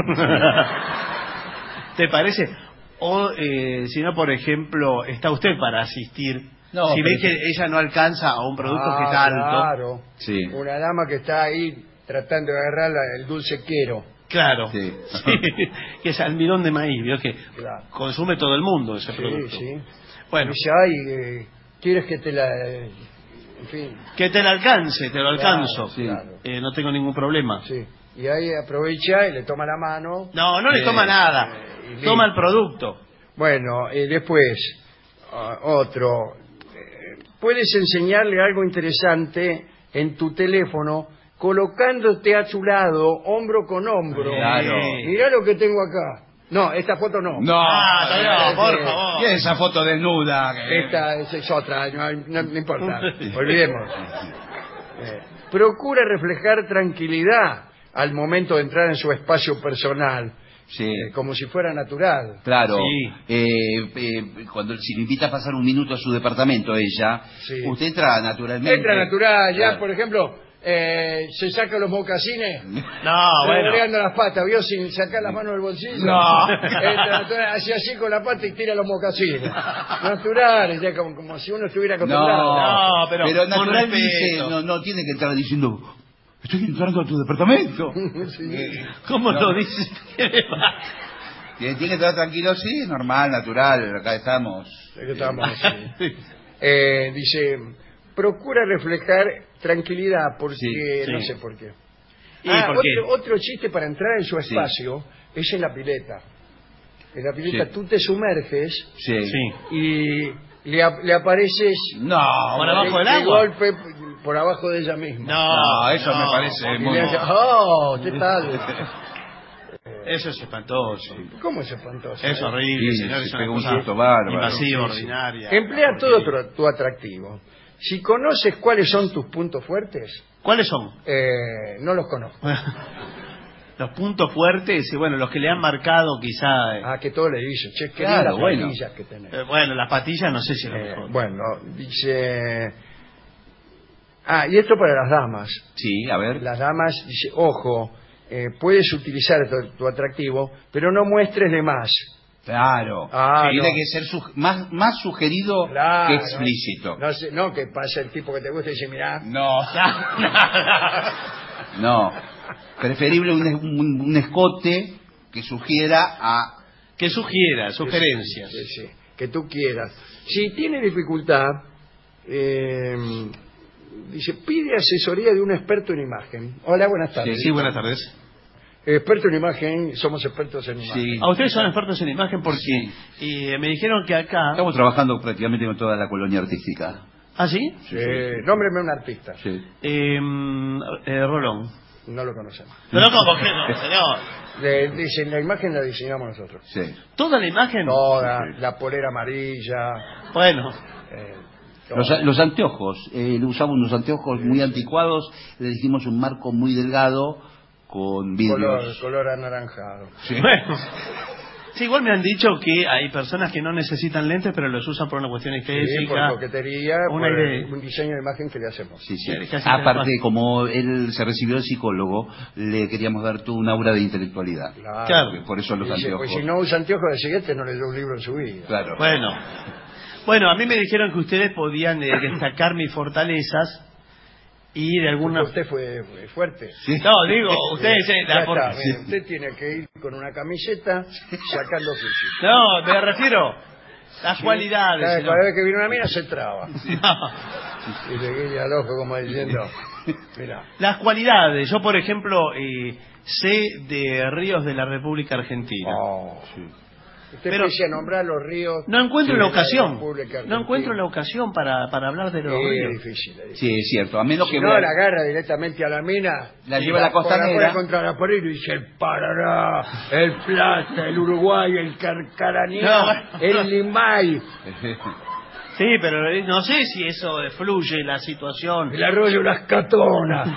¿Te parece? O eh, si no, por ejemplo, está usted para asistir. No, si ve pero que ella no alcanza a un producto Ah, que está alto. Claro. Sí. Una dama que está ahí tratando de agarrar la- el dulce quero. Claro. Sí. Sí, que es almidón de maíz, vio que Claro. consume todo el mundo ese Sí, producto. sí. Bueno, Dice, ay, eh, ¿quieres que te la...? eh, en fin, que te la alcance, te lo Claro, alcanzo. sí. claro. Eh, no tengo ningún problema. sí. Y ahí aprovecha y le toma la mano. No, no le Sí. toma nada. Eh, y Toma listo. el producto. Bueno, y después, ah, otro. Eh, puedes enseñarle algo interesante en tu teléfono colocándote a su lado, hombro con hombro. Claro. Mirá lo que tengo acá. No, esta foto no. No, Ah, no, no, por sí. favor. ¿Qué es esa foto desnuda? que- Esta es, es otra, no, no- no importa. Olvidemos. Eh, procura reflejar tranquilidad al momento de entrar en su espacio personal, Sí. eh, como si fuera natural. Claro, Sí. eh, eh, cuando si le invita a pasar un minuto a su departamento ella, Sí. usted entra naturalmente. Entra natural, ya, Claro. por ejemplo, eh, se saca los mocasines, No, bueno. revoleando las patas, ¿vio? Sin sacar las manos del bolsillo. No. Entra natural, hace así con la pata y tira los mocasines. Natural, ya como, como si uno estuviera acostumbrado. No, pero con natural respeto. dice, no, no tiene que entrar diciendo, estoy entrando a tu departamento. Sí. ¿Cómo No. lo dice? Tiene, tiene que estar tranquilo, sí, normal, natural, acá estamos. Aquí estamos, sí. Eh, dice, procura reflejar tranquilidad, porque Sí, no sí. sé por qué. ¿Y Ah, por qué? otro, otro chiste para entrar en su Sí. espacio es en la pileta. En la pileta Sí. tú te sumerges Sí. Sí. y le, ap- le apareces No, Por abajo de, del de agua. golpe por abajo de ella misma. No, No, eso no, me parece Y muy... le hace, ¡oh! ¿Qué tal? Eso es espantoso. ¿Cómo es espantoso? Es horrible, Sí, señor. se Es una pega un cosa susto bárbaro. invasiva, Sí, sí. ordinaria. Emplea todo porquería. tu, tu atractivo. Si conoces cuáles son tus puntos fuertes, ¿Cuáles son? Eh, no los conozco. Los puntos fuertes, y bueno, los que le han marcado quizá... Eh. Ah, que todo le dice. Che, qué Claro, lindas bueno. patillas que tenés. Eh, bueno, las patillas no sé si es lo Eh, mejor. bueno, dice... Ah, y esto para las damas. Sí, a ver. Las damas, dice, ojo, eh, puedes utilizar tu, tu atractivo, pero no muestres de más. Claro. Ah, Sí, no. tiene que ser su- más, más sugerido Claro, que explícito. No, sé, no que pasa el tipo que te gusta y dice, mirá. No. No. Preferible un, un, un escote que sugiera a... Que sugiera, sugerencias. Sí, sí, sí, que tú quieras. Si tiene dificultad, eh, dice, pide asesoría de un experto en imagen. Hola, buenas tardes. Sí, sí, buenas tardes. Experto en imagen, somos expertos en imagen. Sí. A ustedes son expertos en imagen porque eh, me dijeron que acá... Estamos trabajando prácticamente con toda la colonia artística. ¿Ah, sí? Sí, nómbreme un artista. Sí. Eh, eh, Rolón. No lo conocemos. Pero ¿cómo que no, señor? Le, dicen, la imagen la diseñamos nosotros. Sí. ¿Toda la imagen? Toda, la polera amarilla. Bueno. Eh, Los, los anteojos, eh, usamos unos anteojos muy anticuados, le dijimos un marco muy delgado con vidrios. color, color anaranjado. Sí. Bueno. Sí, igual me han dicho que hay personas que no necesitan lentes, pero los usan por una cuestión Sí, por estética. coquetería, Una por idea. un diseño de imagen que le hacemos. Sí, sí. Sí, casi Aparte, tres como él se recibió de psicólogo, le queríamos dar tú un aura de intelectualidad. Claro. Claro. Por eso los Dice, anteojos. pues si no usa anteojos de siguiente no le dio un libro en su vida. Claro. Bueno. Bueno, a mí me dijeron que ustedes podían eh, destacar mis fortalezas y de alguna... Usted fue, fue fuerte. Sí. No, digo, ustedes... eh, Ya la está, for- mire, usted tiene que ir con una camiseta sacando físico. No, me refiero las cualidades. Cada, señor. cada vez que viene una mina se traba. No. Y le guiña el ojo como diciendo, mira. Las cualidades. Yo, por ejemplo, eh, sé de ríos de la República Argentina. Oh, sí. Usted Pero- empieza a nombrar los ríos. No encuentro de la la ocasión. República No Argentina. encuentro la ocasión para, para hablar de los Sí, ríos. es difícil, es difícil. Sí, es cierto. A menos Si que no, vea- la agarra directamente a la mina. La y lleva a la por costanera. afuera contra la pared y dice el Paraná, el Plata, el Uruguay, el Carcaraní, No, bueno. el Limay, Sí, pero eh, no sé si eso eh, fluye la situación. el arroyo Las Catonas.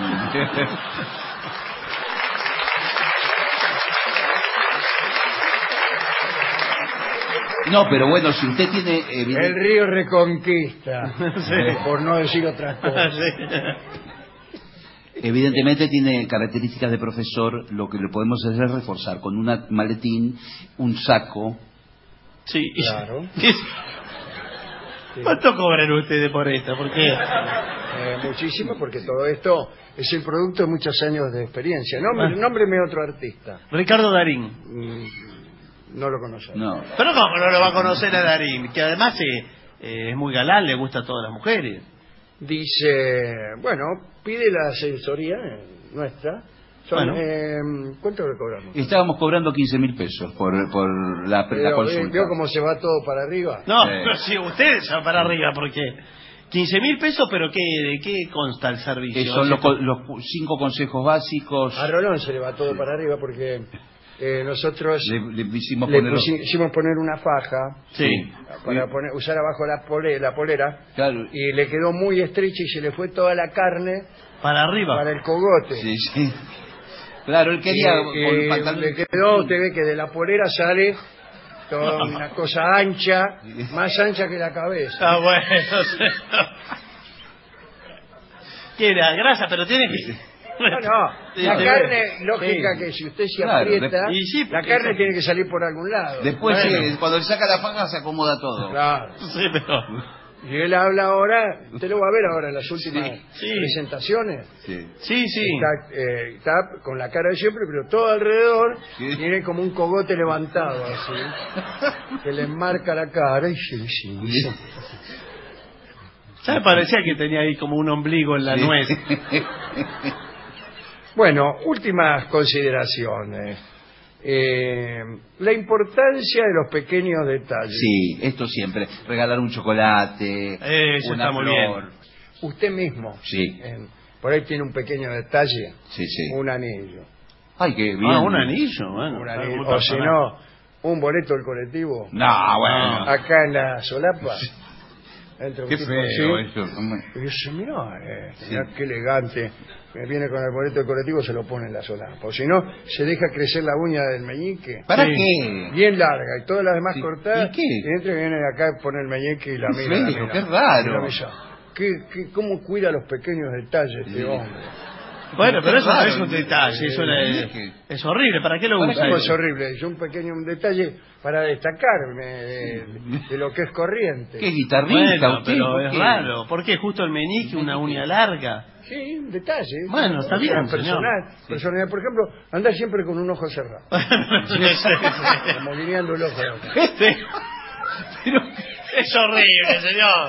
No, pero bueno, si usted tiene... eh, El evidente- río Reconquista, Sí. eh, por no decir otras cosas. Evidentemente tiene características de profesor, lo que le podemos hacer es reforzar con un maletín, un saco. Sí. Claro. ¿Qué- ¿Cuánto cobran ustedes por esto? Porque Eh, muchísimo, porque todo esto es el producto de muchos años de experiencia. Nombre- Nómbreme otro artista. Ricardo Darín. Mm, no lo conozco. No. Pero ¿cómo no lo va a conocer a Darín? Que además eh, eh, es muy galán, le gusta a todas las mujeres. Dice, bueno, pide la asesoría eh, nuestra. Son, Bueno. eh, ¿Cuánto le cobramos? Estábamos cobrando quince mil pesos por, por la, la Pero, eh, consulta. ¿Vio cómo se va todo para arriba? No, Sí. pero si ustedes van para arriba, porque quince mil pesos, pero ¿qué, ¿de qué consta el servicio? Que son los, co- los cinco consejos básicos. A Rolón se le va todo para arriba porque eh, nosotros Le, le hicimos le poner los- pusi- hicimos poner una faja Sí. para poner, usar abajo la, pole- la polera Claro. y le quedó muy estrecha y se le fue toda la carne Para arriba. para el cogote. Sí, sí. Claro, él quería Y, con y pantalón- le quedó, usted ve que de la polera sale toda una cosa ancha, más ancha que la cabeza. Ah, bueno. Quiere la grasa, pero tiene que... No, no, Sí, la se carne, ve. lógica Sí. que si usted se Claro, aprieta, de- y sí, la porque carne eso- tiene que salir por algún lado. Después, Bueno. sí, cuando le saca la faja se acomoda todo. Claro. Sí, pero... Y él habla ahora, usted lo va a ver ahora en las últimas Sí. presentaciones. Sí. Sí, sí. Está, eh, está con la cara de siempre, pero todo alrededor Sí. tiene como un cogote levantado así, que le enmarca la cara. Y sí, sí, sí. Ya me parecía que tenía ahí como un ombligo en la Sí. nuez. Bueno, últimas consideraciones. Eh, la importancia de los pequeños detalles. Sí, esto siempre. Regalar un chocolate, Eso una está muy flor. bien. Usted mismo, Sí, eh, por ahí tiene un pequeño detalle, sí, sí. un anillo. Ay, qué bien. Ah, un anillo, bueno. Un está anillo. muy O si personal. no, un boleto del colectivo. No, bueno. Acá en la solapa. Entra un Qué tipo feo así, eso. y dice, mirá, eh, mirá qué elegante, me viene con el boleto de colectivo, se lo pone en la solapa. O si no, se deja crecer la uña del meñique. ¿Para Sí. qué? Bien larga, y todas las demás Sí. cortadas. ¿Y qué? Y entra y viene acá, pone el meñique y la Qué mira. la feo, mira. qué raro. Y la mira. ¿Qué, qué, ¿Cómo cuida los pequeños detalles este Sí. hombre? Bueno, pero eso no Raro, es un detalle, eso eh, es, es horrible. ¿Para qué lo Para usa? eso es eso? horrible, es un pequeño detalle para destacarme de, de lo que es corriente. ¿Qué guitarrista Bueno, usted? pero ¿Por es qué? raro. ¿Por qué justo el meñique, una uña larga? Sí, un detalle. Bueno, está bien, Una personal, señor. personalidad. Por ejemplo, andar siempre con un ojo cerrado. Como guiñando el ojo. Sí. Pero es horrible, señor.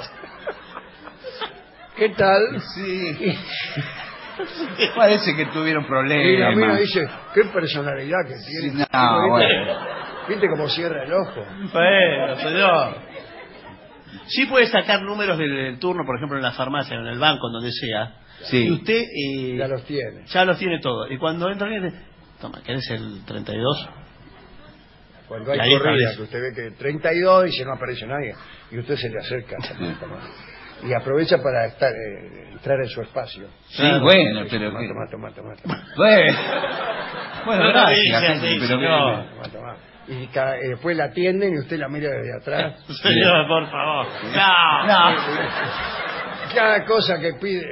¿Qué tal? Sí. Parece que tuvieron Y la mina problemas. dice, qué personalidad que tiene. Sí, no, Digo, ¿viste? bueno. ¿Viste cómo cierra el ojo? Bueno, señor. Sí puede sacar números del, del turno, por ejemplo, en la farmacia o en el banco, en donde sea. Sí. Y usted... eh, Ya los tiene. ya los tiene todos. Y cuando entra alguien dice, toma, ¿querés el treinta y dos? Cuando hay Y ahí corridas, establece. que usted ve que treinta y dos y no aparece nadie, y usted se le acerca toma, toma, y aprovecha para estar, eh, entrar en su espacio. Sí, bueno, pero... Toma, ¿qué? toma, toma, toma, toma. Bueno, bueno, No, gracias. no dice, pero sí, que- no. Toma, toma. Y ca- eh, después la atienden y usted la mira desde atrás. Señor, por favor. No, no. Cada cosa que pide.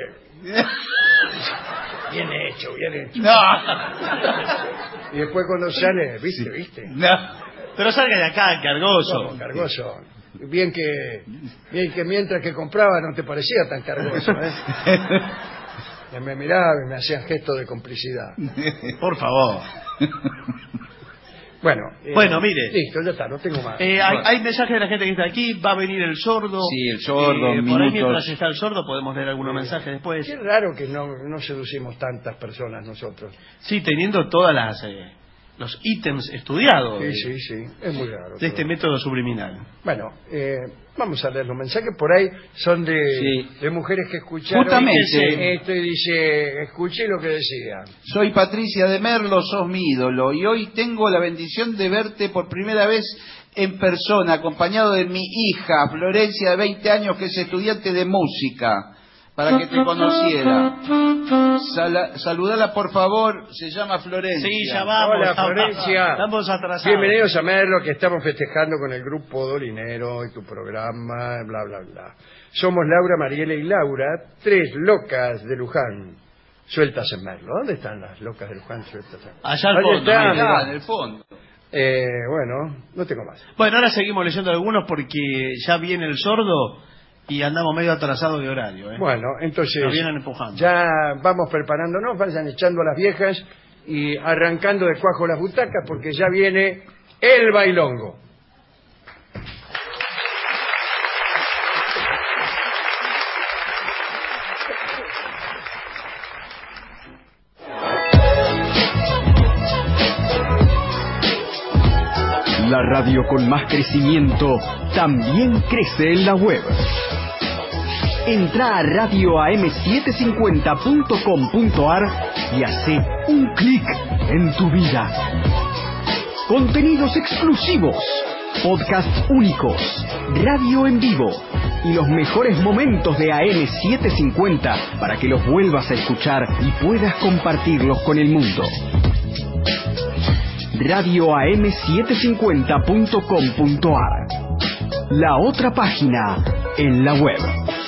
Bien hecho, bien hecho. No. Y después cuando sale, ¿viste? ¿Viste? No. Pero salga de acá, cargoso. Como cargoso. Bien que, bien que mientras que compraba no te parecía tan cargoso, ¿eh? Y me miraba y me hacían gestos de complicidad. Por favor. Bueno, eh, Bueno, mire. Listo, ya está, no tengo más. Eh, hay, hay mensajes de la gente que está aquí. Va a venir el sordo. Sí, el sordo, Eh, por ahí minutos. mientras está el sordo podemos leer algunos mensajes después. Qué raro que no, no seducimos tantas personas nosotros. Sí, teniendo todas las eh, los ítems estudiados Sí, de, sí, sí, es muy raro. de este todo. método subliminal. Bueno, eh, vamos a leer los mensajes. Por ahí son de, Sí. de mujeres que escucharon. Justamente. Esto y dice, escuché lo que decía. Soy Patricia de Merlo, sos mi ídolo, y hoy tengo la bendición de verte por primera vez en persona, acompañado de mi hija, Florencia, de veinte años, que es estudiante de música, para que te conociera. Sala- saludala, por favor, se llama Florencia. Sí, ya vamos. Hola, estamos- Florencia. Estamos atrasados. Bienvenidos a Merlo, que estamos festejando con el grupo Dolinero y tu programa, bla, bla, bla. Somos Laura, Mariela y Laura, tres locas de Luján, sueltas en Merlo. ¿Dónde están las locas de Luján sueltas en Merlo? Allá al ¿Dónde fondo, están? mire. Ah, en el fondo. Eh, bueno, no tengo más. Bueno, ahora seguimos leyendo algunos porque ya viene el sordo y andamos medio atrasados de horario. ¿eh? Bueno, entonces Nos vienen empujando. ya vamos preparándonos, vayan echando a las viejas y arrancando de cuajo las butacas porque ya viene el bailongo. La radio con más crecimiento también crece en la web. Entra a radio a m setecientos cincuenta punto com punto a r y hace un clic en tu vida. Contenidos exclusivos, podcasts únicos, radio en vivo y los mejores momentos de A M setecientos cincuenta para que los vuelvas a escuchar y puedas compartirlos con el mundo. radio a m setecientos cincuenta punto com punto a r. La otra página en la web.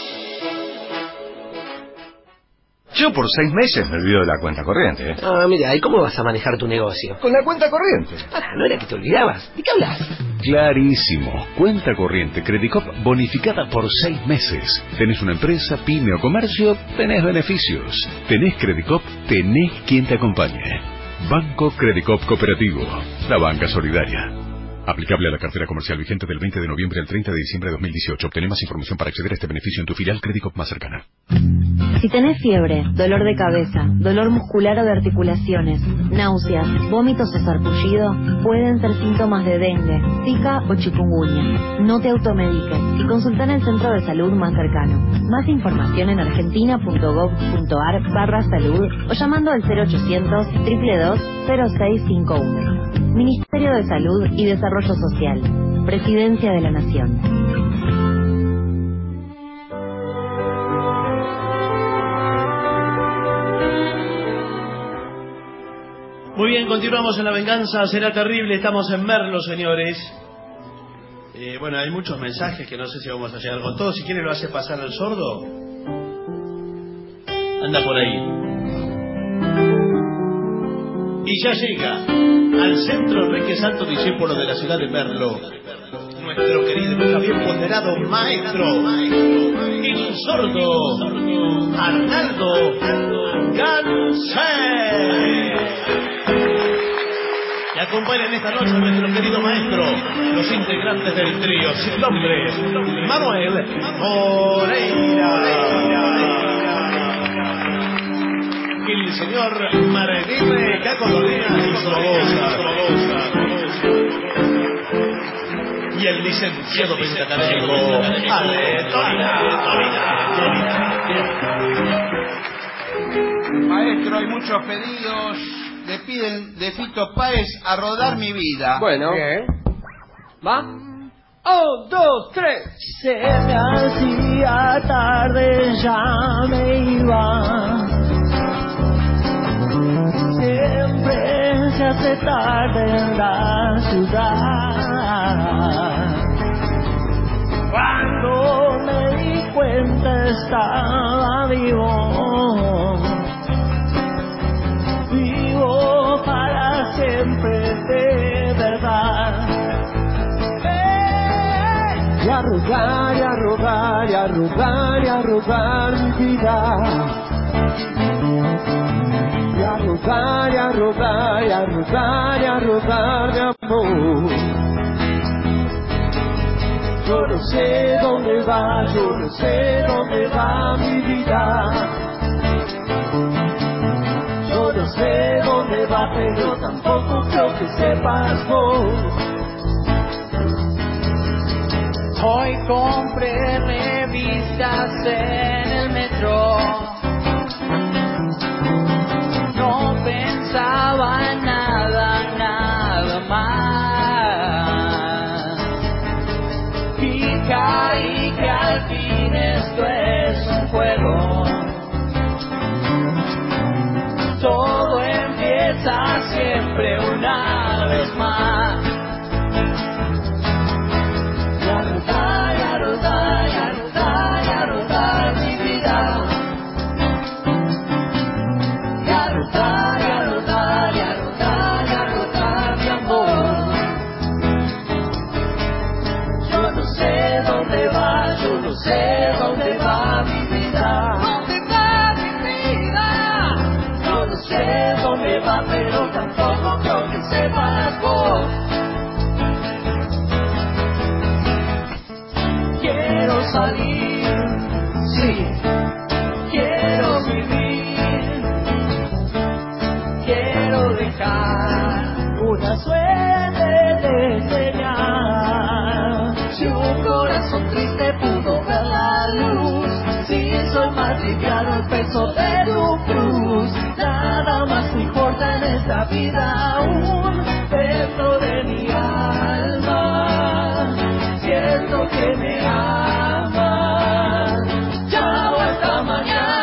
Yo por seis meses me olvido de la cuenta corriente. ¿eh? Ah, mira, ¿y cómo vas a manejar tu negocio? Con la cuenta corriente. Ah, no era que te olvidabas. ¿De qué hablas? Clarísimo. Cuenta corriente Credicop bonificada por seis meses. ¿Tenés una empresa, pyme o comercio? Tenés beneficios. ¿Tenés Credicop? Tenés quien te acompañe. Banco Credicop Cooperativo. La banca solidaria. Aplicable a la cartera comercial vigente del veinte de noviembre al treinta de diciembre de dos mil dieciocho. Obtené más información para acceder a este beneficio en tu filial Credicop más cercana. Si tenés fiebre, dolor de cabeza, dolor muscular o de articulaciones, náuseas, vómitos o sarpullido, pueden ser síntomas de dengue, zika o chikungunya. No te automediques y consulta en el centro de salud más cercano. Más información en argentina punto gov punto a r barra salud o llamando al cero ochocientos, dos dos dos, cero seis cinco uno. Ministerio de Salud y Desarrollo Social. Presidencia de la Nación. Muy bien, continuamos en La Venganza Será Terrible. Estamos en Merlo, señores. Eh, bueno, hay muchos mensajes que no sé si vamos a llegar con todos. Si quiere lo hace pasar al sordo. Anda por ahí. Y ya llega al centro Enrique Santo Discípulo de la ciudad de Merlo, nuestro querido y nunca bien ponderado maestro, el sordo Arnaldo Gansé. Y acompañan esta noche a nuestro querido maestro, los integrantes del trío sin nombre, Manuel Moreira, el señor Mareguirre, Caco Dolina y Sorobosa, y el licenciado pentacadémico Ale Tolina. Maestro, hay muchos pedidos. Le piden de Fito Páez A Rodar Mi Vida. Bueno. Bien. ¿Va? Un, dos, tres. Se me hacía tarde, ya me iba. Siempre se hace tarde en la ciudad. Cuando me di cuenta estaba vivo. Vivo para siempre de verdad. ¡Eh! Y a rogar, y a rogar, y a rogar, y a rogar mi vida. Y a rogar, y a rogar, y a rogar, y a rogar mi amor. Yo no sé dónde va, yo no sé dónde va mi vida. Yo no sé dónde va, pero tampoco creo que sepas vos. Hoy compré revistas en el metro. No pensaba en nada, nada más. Y caí que al fin esto es un juego. Todo empieza siempre una vez más. Y a rodar, y a rodar, y a rodar, y a rodar mi vida. Y a rodar, y a rodar, y a rodar, y a rodar mi amor. Yo no sé dónde va, yo no sé dónde va mi vida. ¿Dónde va mi vida? Yo no sé dónde va, pero tampoco creo que sepas vos. Quiero salir, sí, quiero vivir, quiero dejar una suerte de señal. Si un corazón triste pudo ver la luz, si soy más liviano el peso de tu cruz, nada más me importa en esta vida aún. Dentro de mi alma siento que me amas. Chao, hasta mañana.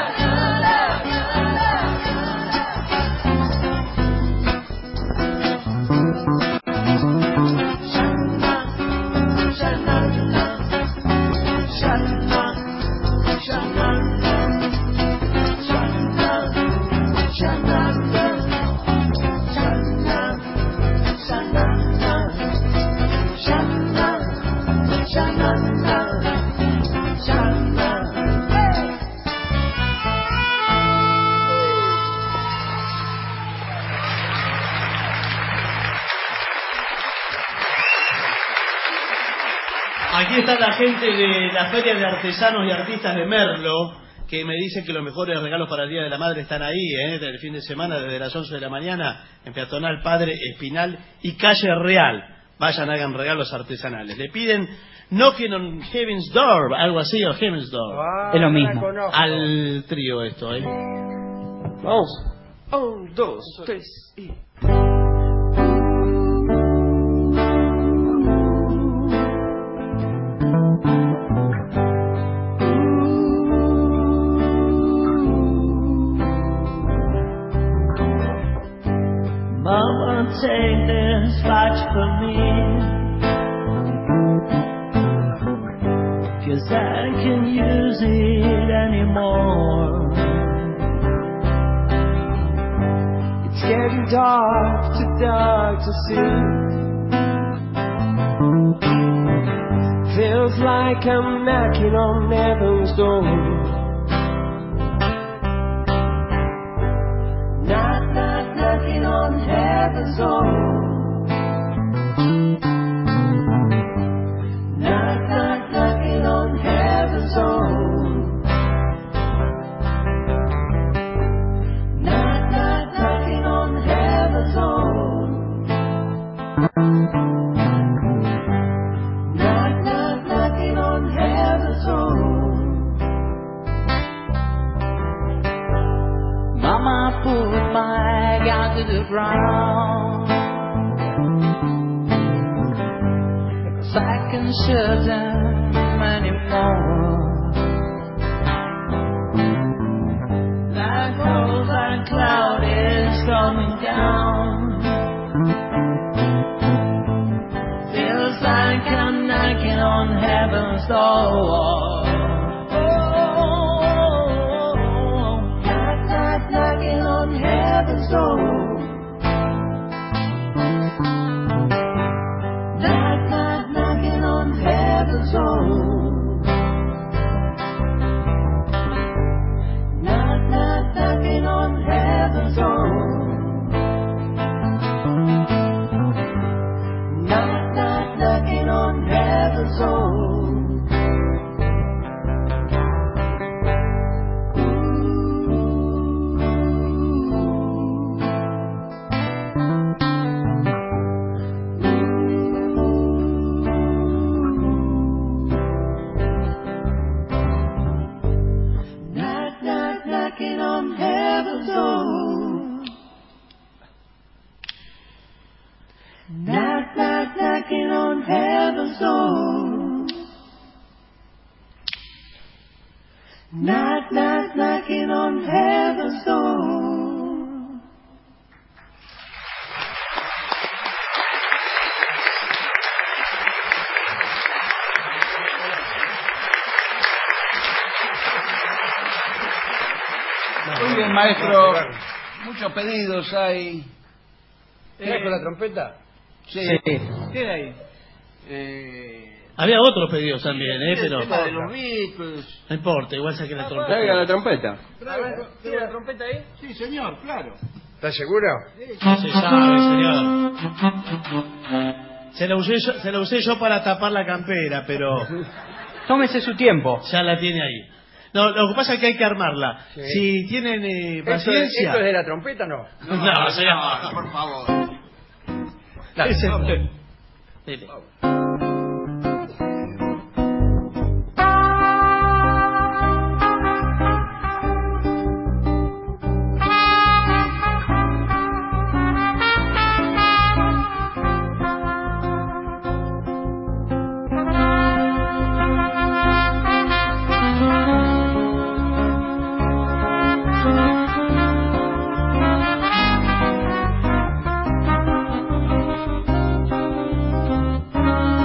Aquí está la gente de la Feria de Artesanos y Artistas de Merlo, que me dicen que los mejores regalos para el Día de la Madre están ahí, ¿eh? Del fin de semana, desde las once de la mañana, en Peatonal Padre Espinal y Calle Real. Vayan, hagan regalos artesanales. Le piden Knocking on Heaven's Door, algo así, o Heaven's Door. Ah, es lo mismo. Al trío esto, ¿eh? Vamos. Un, dos, tres y... Mama, take this watch for me, 'cause I can't use it anymore. It's getting dark, too dark to see. Feels like I'm knocking on heaven's door. Knock, knock, knocking on heaven's door. Knock, knock, knocking on heaven's door. Knock, knock, knocking on heaven's door. Knock, knock, knocking on heaven's door. Mama put my gun to the ground, 'cause I can't shoot them anymore. Like cold and cloud is coming down. Feels like I'm knocking on heaven's door. Knock, knock, knocking on heaven's door. Knock, knock, knocking on heaven's door. Knock, knock, knocking on heaven's door. Knock, knock, knocking on heaven's door. Knock, knock, knocking on heaven's door. Knock, knock, knocking on heaven's door. Knock, knock, knocking on heaven's door. Muy bien, maestro. Muchos pedidos hay. ¿Tienes con la trompeta? Sí. ¿Qué hay? Eh, Había otros pedidos también, ¿eh? el Pero tema de los Beatles. no importa, igual saqué la trompeta. Traiga la trompeta. ¿Tiene la trompeta ahí? Sí, señor, claro. ¿Estás seguro? No se sabe, señor. Se la usé yo, se la usé yo para tapar la campera, pero Tómese su tiempo. ya la tiene ahí. No, lo que pasa es que hay que armarla. Sí. Si tienen eh, ¿Esto, es- paciencia... ¿Esto es de la trompeta no? No, señor. por favor. Dale, Ese- vamos. Dele. Knock,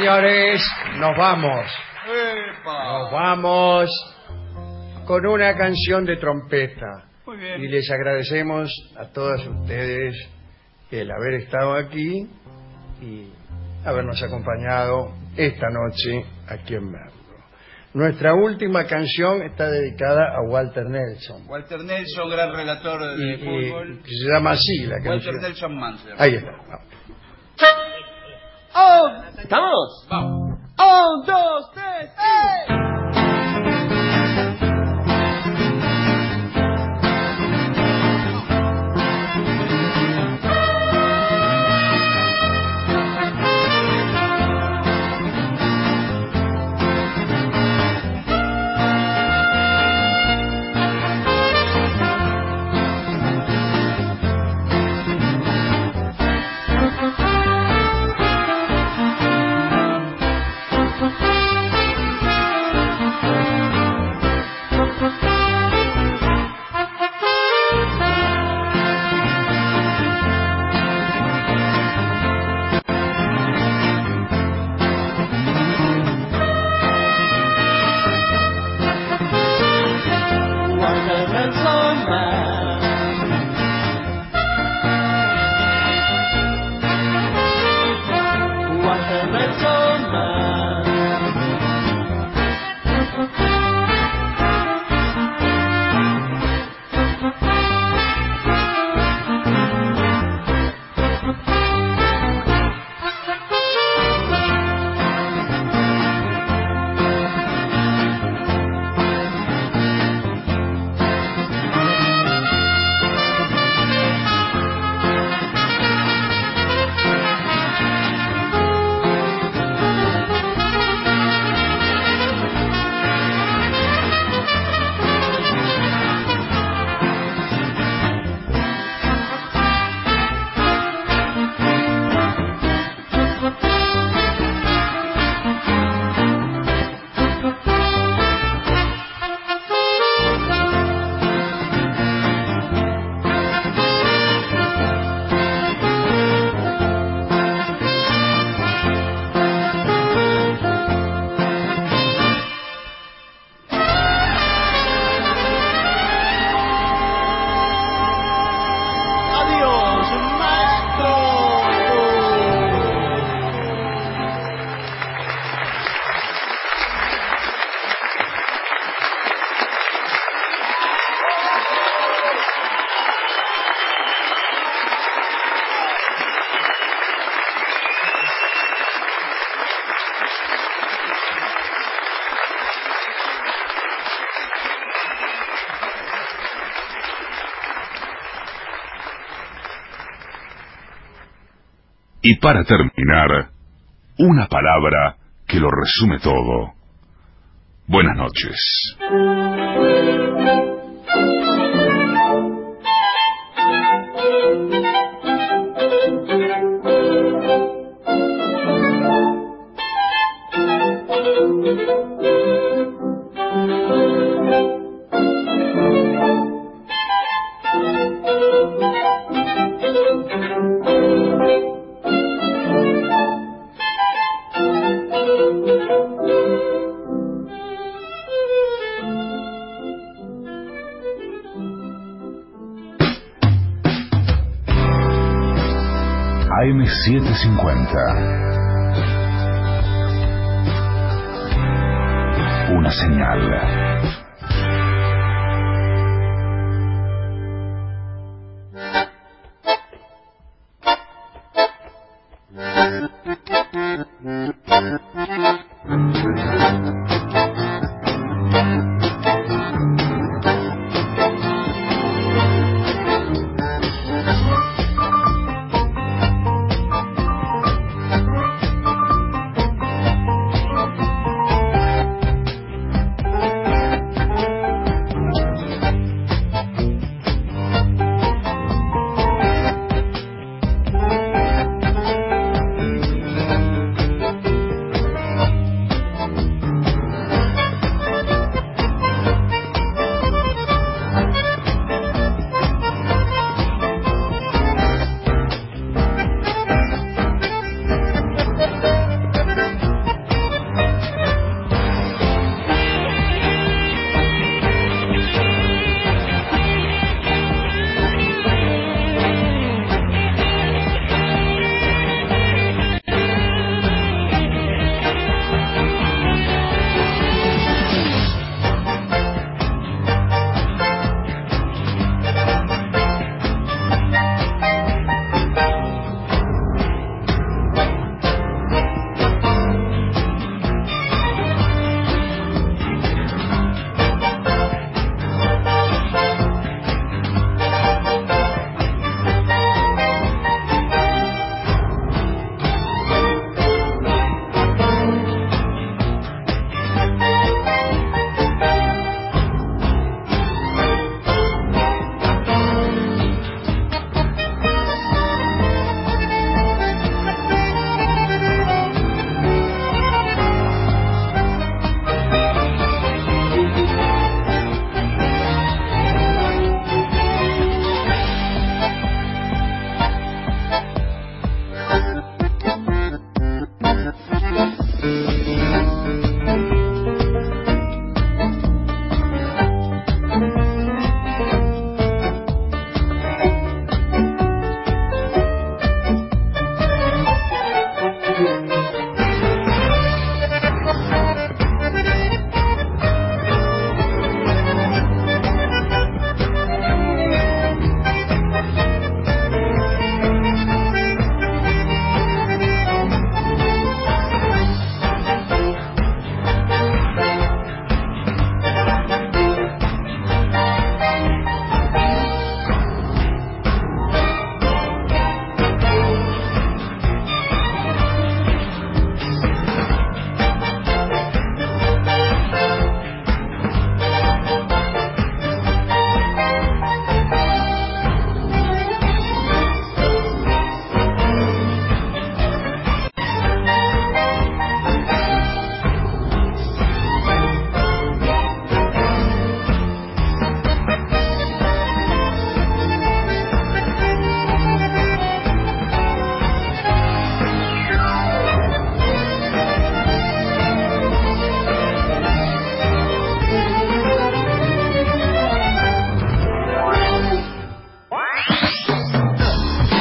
señores, nos vamos. Nos vamos con una canción de trompeta. Muy bien. Y les agradecemos a todas ustedes el haber estado aquí y habernos acompañado esta noche aquí en Merlo. Nuestra última canción está dedicada a Walter Nelson. Walter Nelson, gran relator de Y, fútbol. y se llama así la Walter canción. Nelson Mansell. Ahí está. Vamos. ¡Oh! ¿Estamos? Vamos. ¡Un, dos, tres, ¡eh! Y para terminar, una palabra que lo resume todo. Buenas noches. A M setecientos cincuenta. Una señal.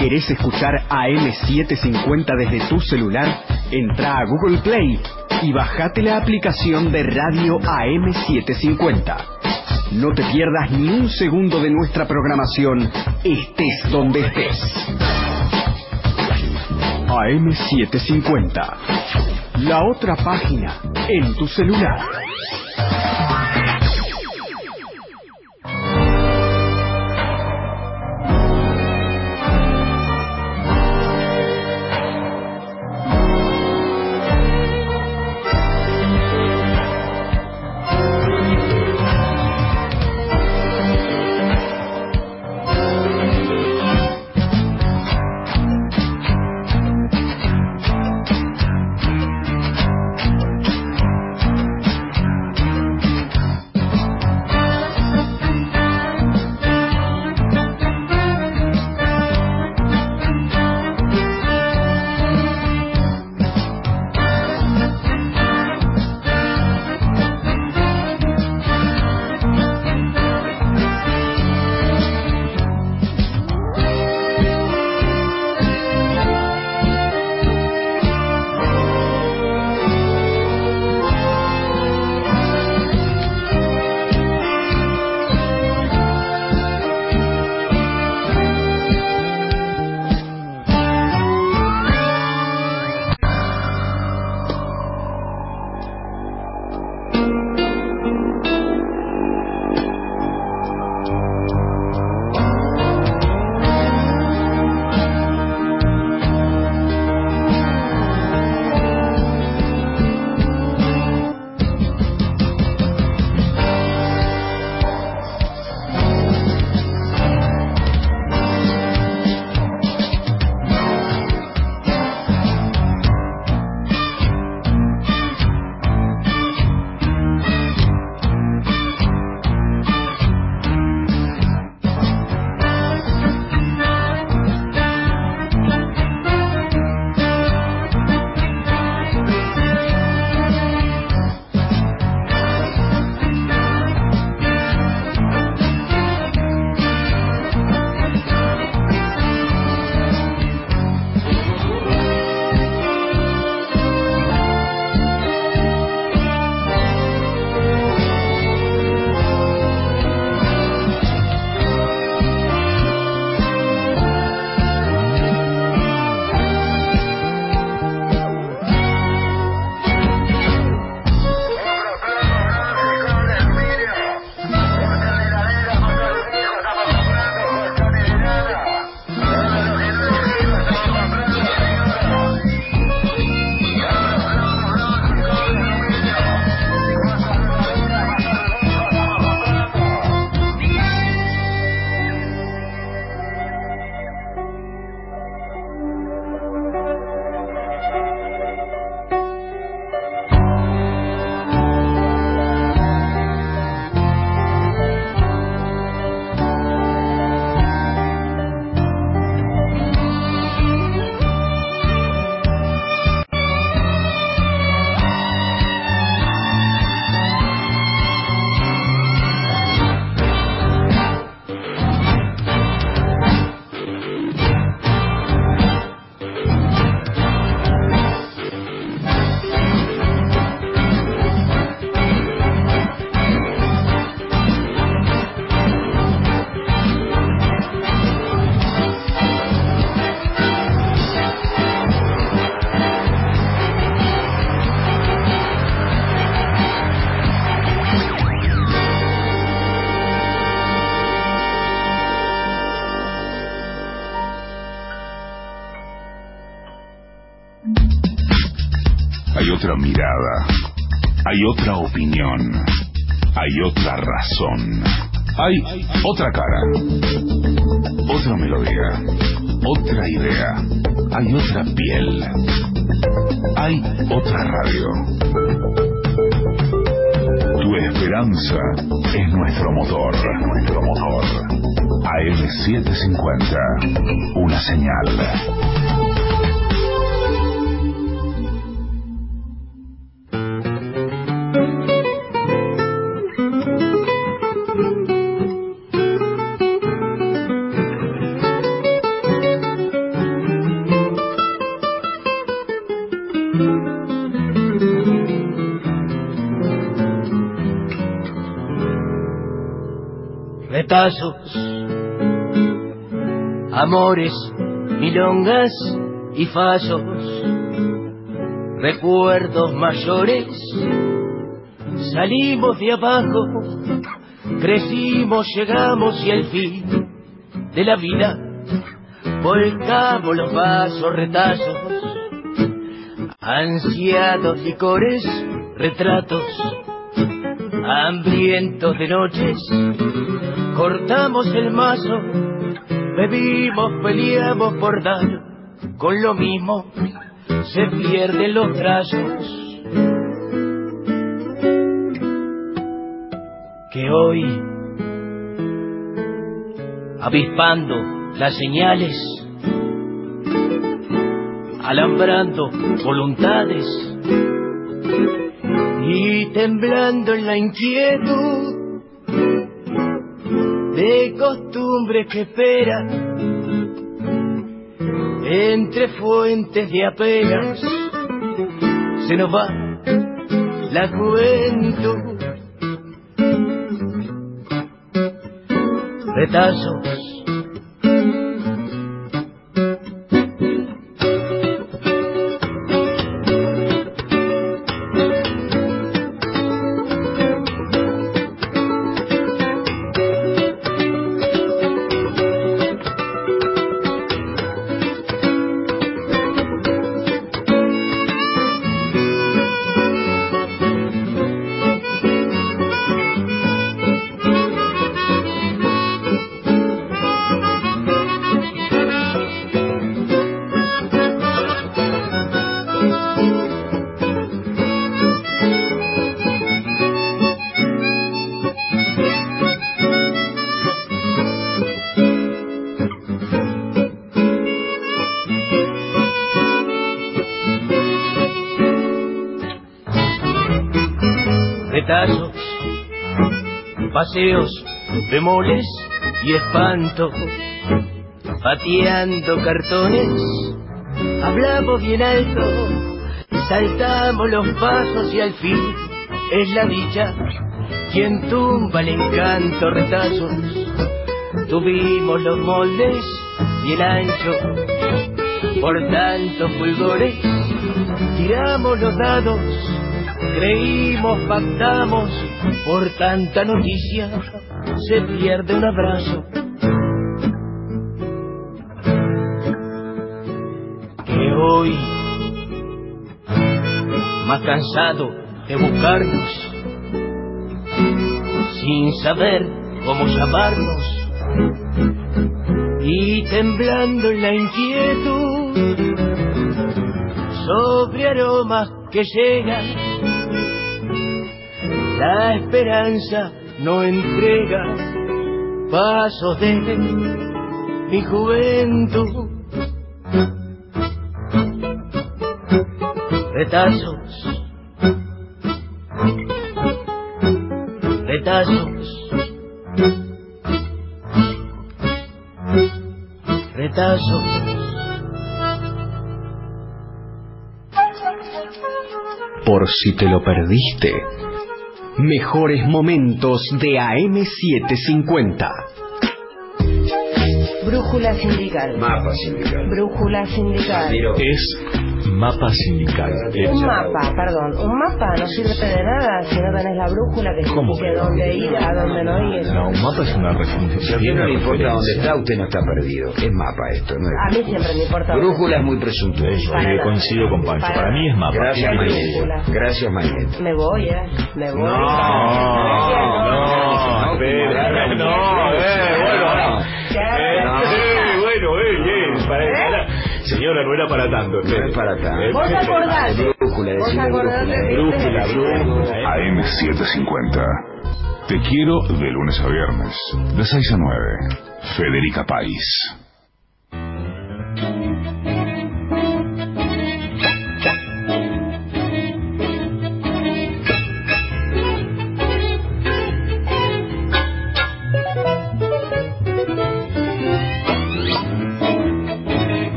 ¿Querés escuchar A M setecientos cincuenta desde tu celular? Entra a Google Play y bajate la aplicación de Radio A M setecientos cincuenta. No te pierdas ni un segundo de nuestra programación, estés donde estés. A M setecientos cincuenta, la otra página en tu celular. Hay otra mirada, hay otra opinión, hay otra razón, hay otra cara, otra melodía, otra idea, hay otra piel, hay otra radio. Tu esperanza es nuestro motor, es nuestro motor. A M setecientos cincuenta, una señal. retazos, amores, milongas y fallos, recuerdos mayores. Salimos de abajo, crecimos, llegamos y al fin de la vida volcamos los vasos, retazos, ansiados licores, retratos, hambrientos de noches. Cortamos el mazo, bebimos, peleamos por dar con lo mismo, se pierden los trazos. Que hoy, avispando las señales, alambrando voluntades y temblando en la inquietud de costumbres que esperan entre fuentes de apenas, se nos va la juventud. Retazos, retazos, paseos, bemoles y espanto, pateando cartones, hablamos bien alto, saltamos los pasos y al fin es la dicha quien tumba el encanto. Retazos, tuvimos los moldes y el ancho, por tantos fulgores, tiramos los dados, creímos, pactamos, por tanta noticia se pierde un abrazo. Que hoy, más cansado de buscarnos, sin saber cómo llamarnos, y temblando en la inquietud, sobre aromas que llegan, la esperanza no entrega pasos de mi juventud. Retazos, retazos, retazos. Por si te lo perdiste, mejores momentos de A M setecientos cincuenta. Brújula sindical. Mapa sindical. Brújula sindical. Es mapa sindical. Un mapa, perdón, un mapa no sirve de nada si no tenés la brújula que explique dónde ir, a dónde no ir. No, un mapa es una referencia. Si a usted no le importa dónde está, usted no está perdido. Es mapa esto, ¿no? A mí siempre me importa. Brújula es muy presuntuoso. Yo coincido con Pancho. Para, Para mí es mapa. Gracias, Mañete. Gracias, Mañete. Me voy, ¿eh? Me voy. No, no, no, espera, no, eh, bueno, eh, bueno, eh, eh, para, señora, no era para tanto. No es para tanto. Vos acordás. Brújula, Vos acordás. Brújula, brújula. A M setecientos cincuenta. Te quiero de lunes a viernes, de seis a nueve. Federica País.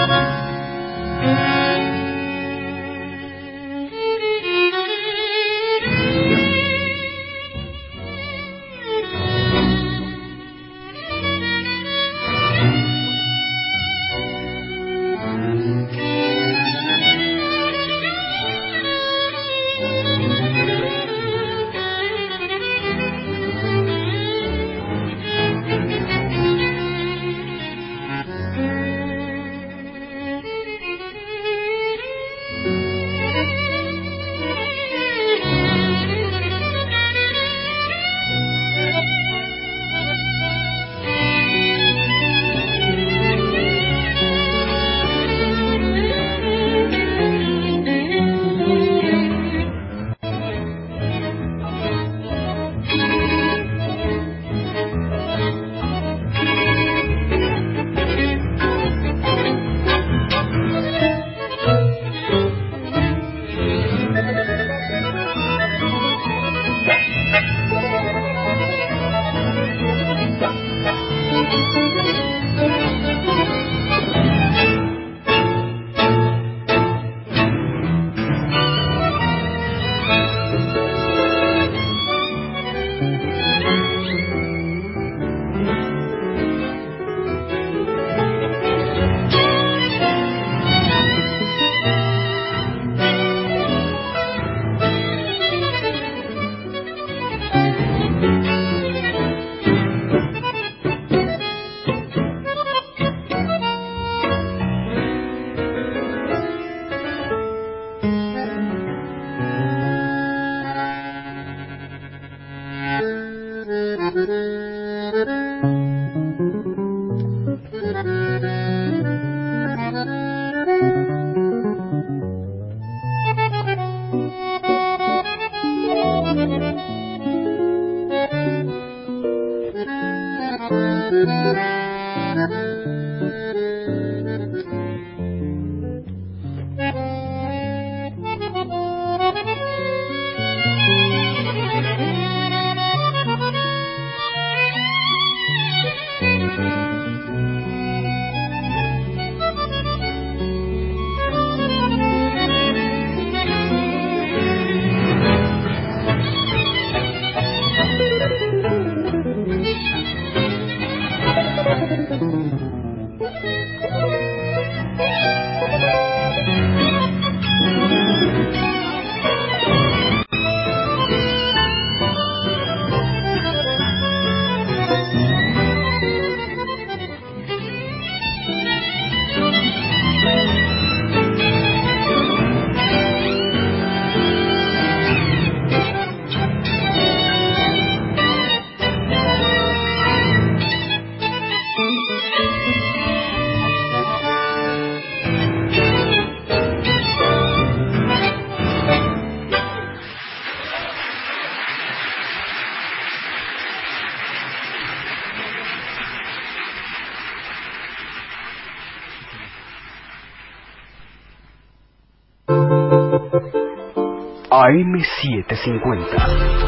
A M setecientos cincuenta.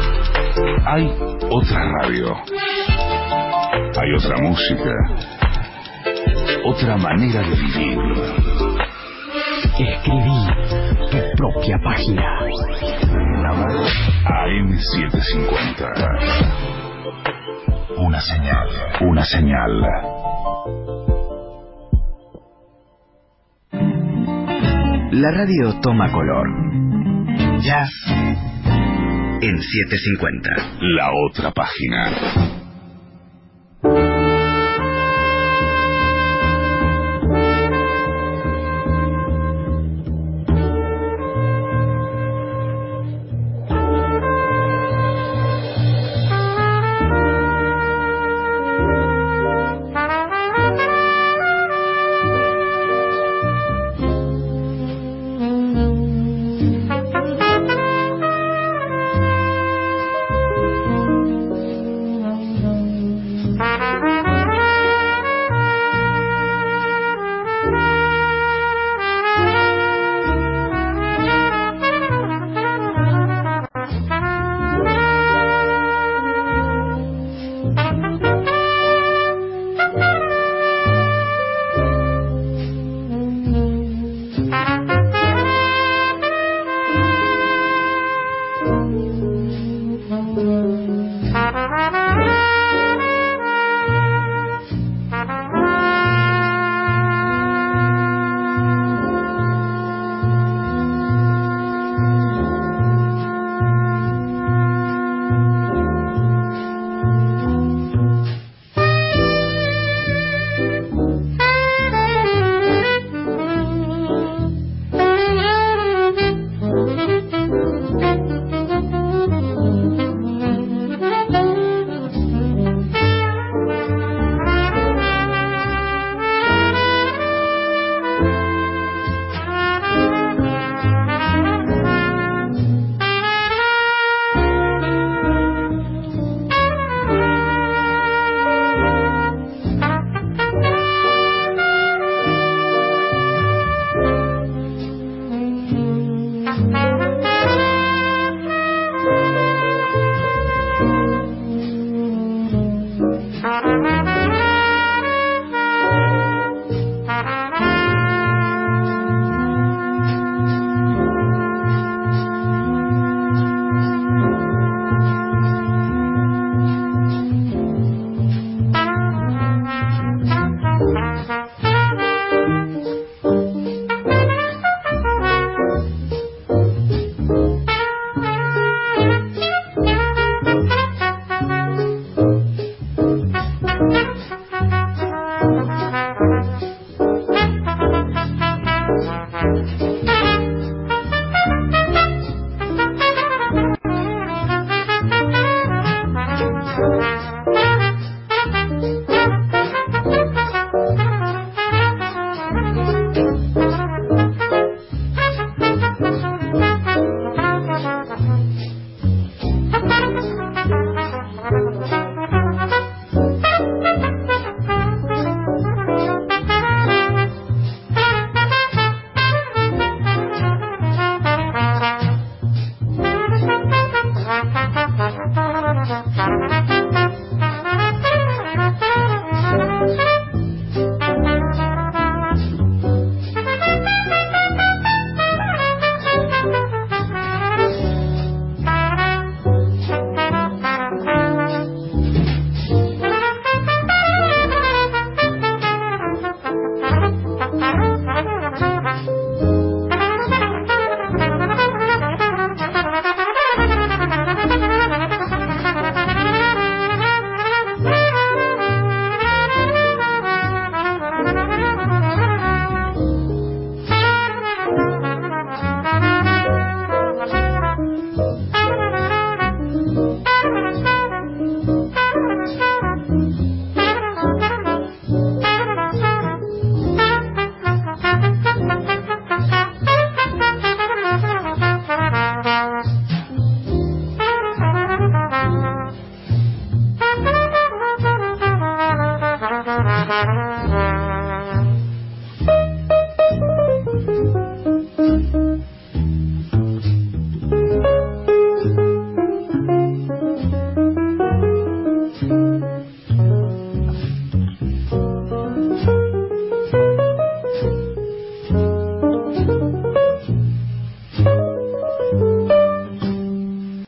Hay otra radio. Hay otra música. Otra manera de vivir. Escribí tu propia página. A M setecientos cincuenta. Una señal. Una señal. La radio toma color. Jazz en setecientos cincuenta. La otra página.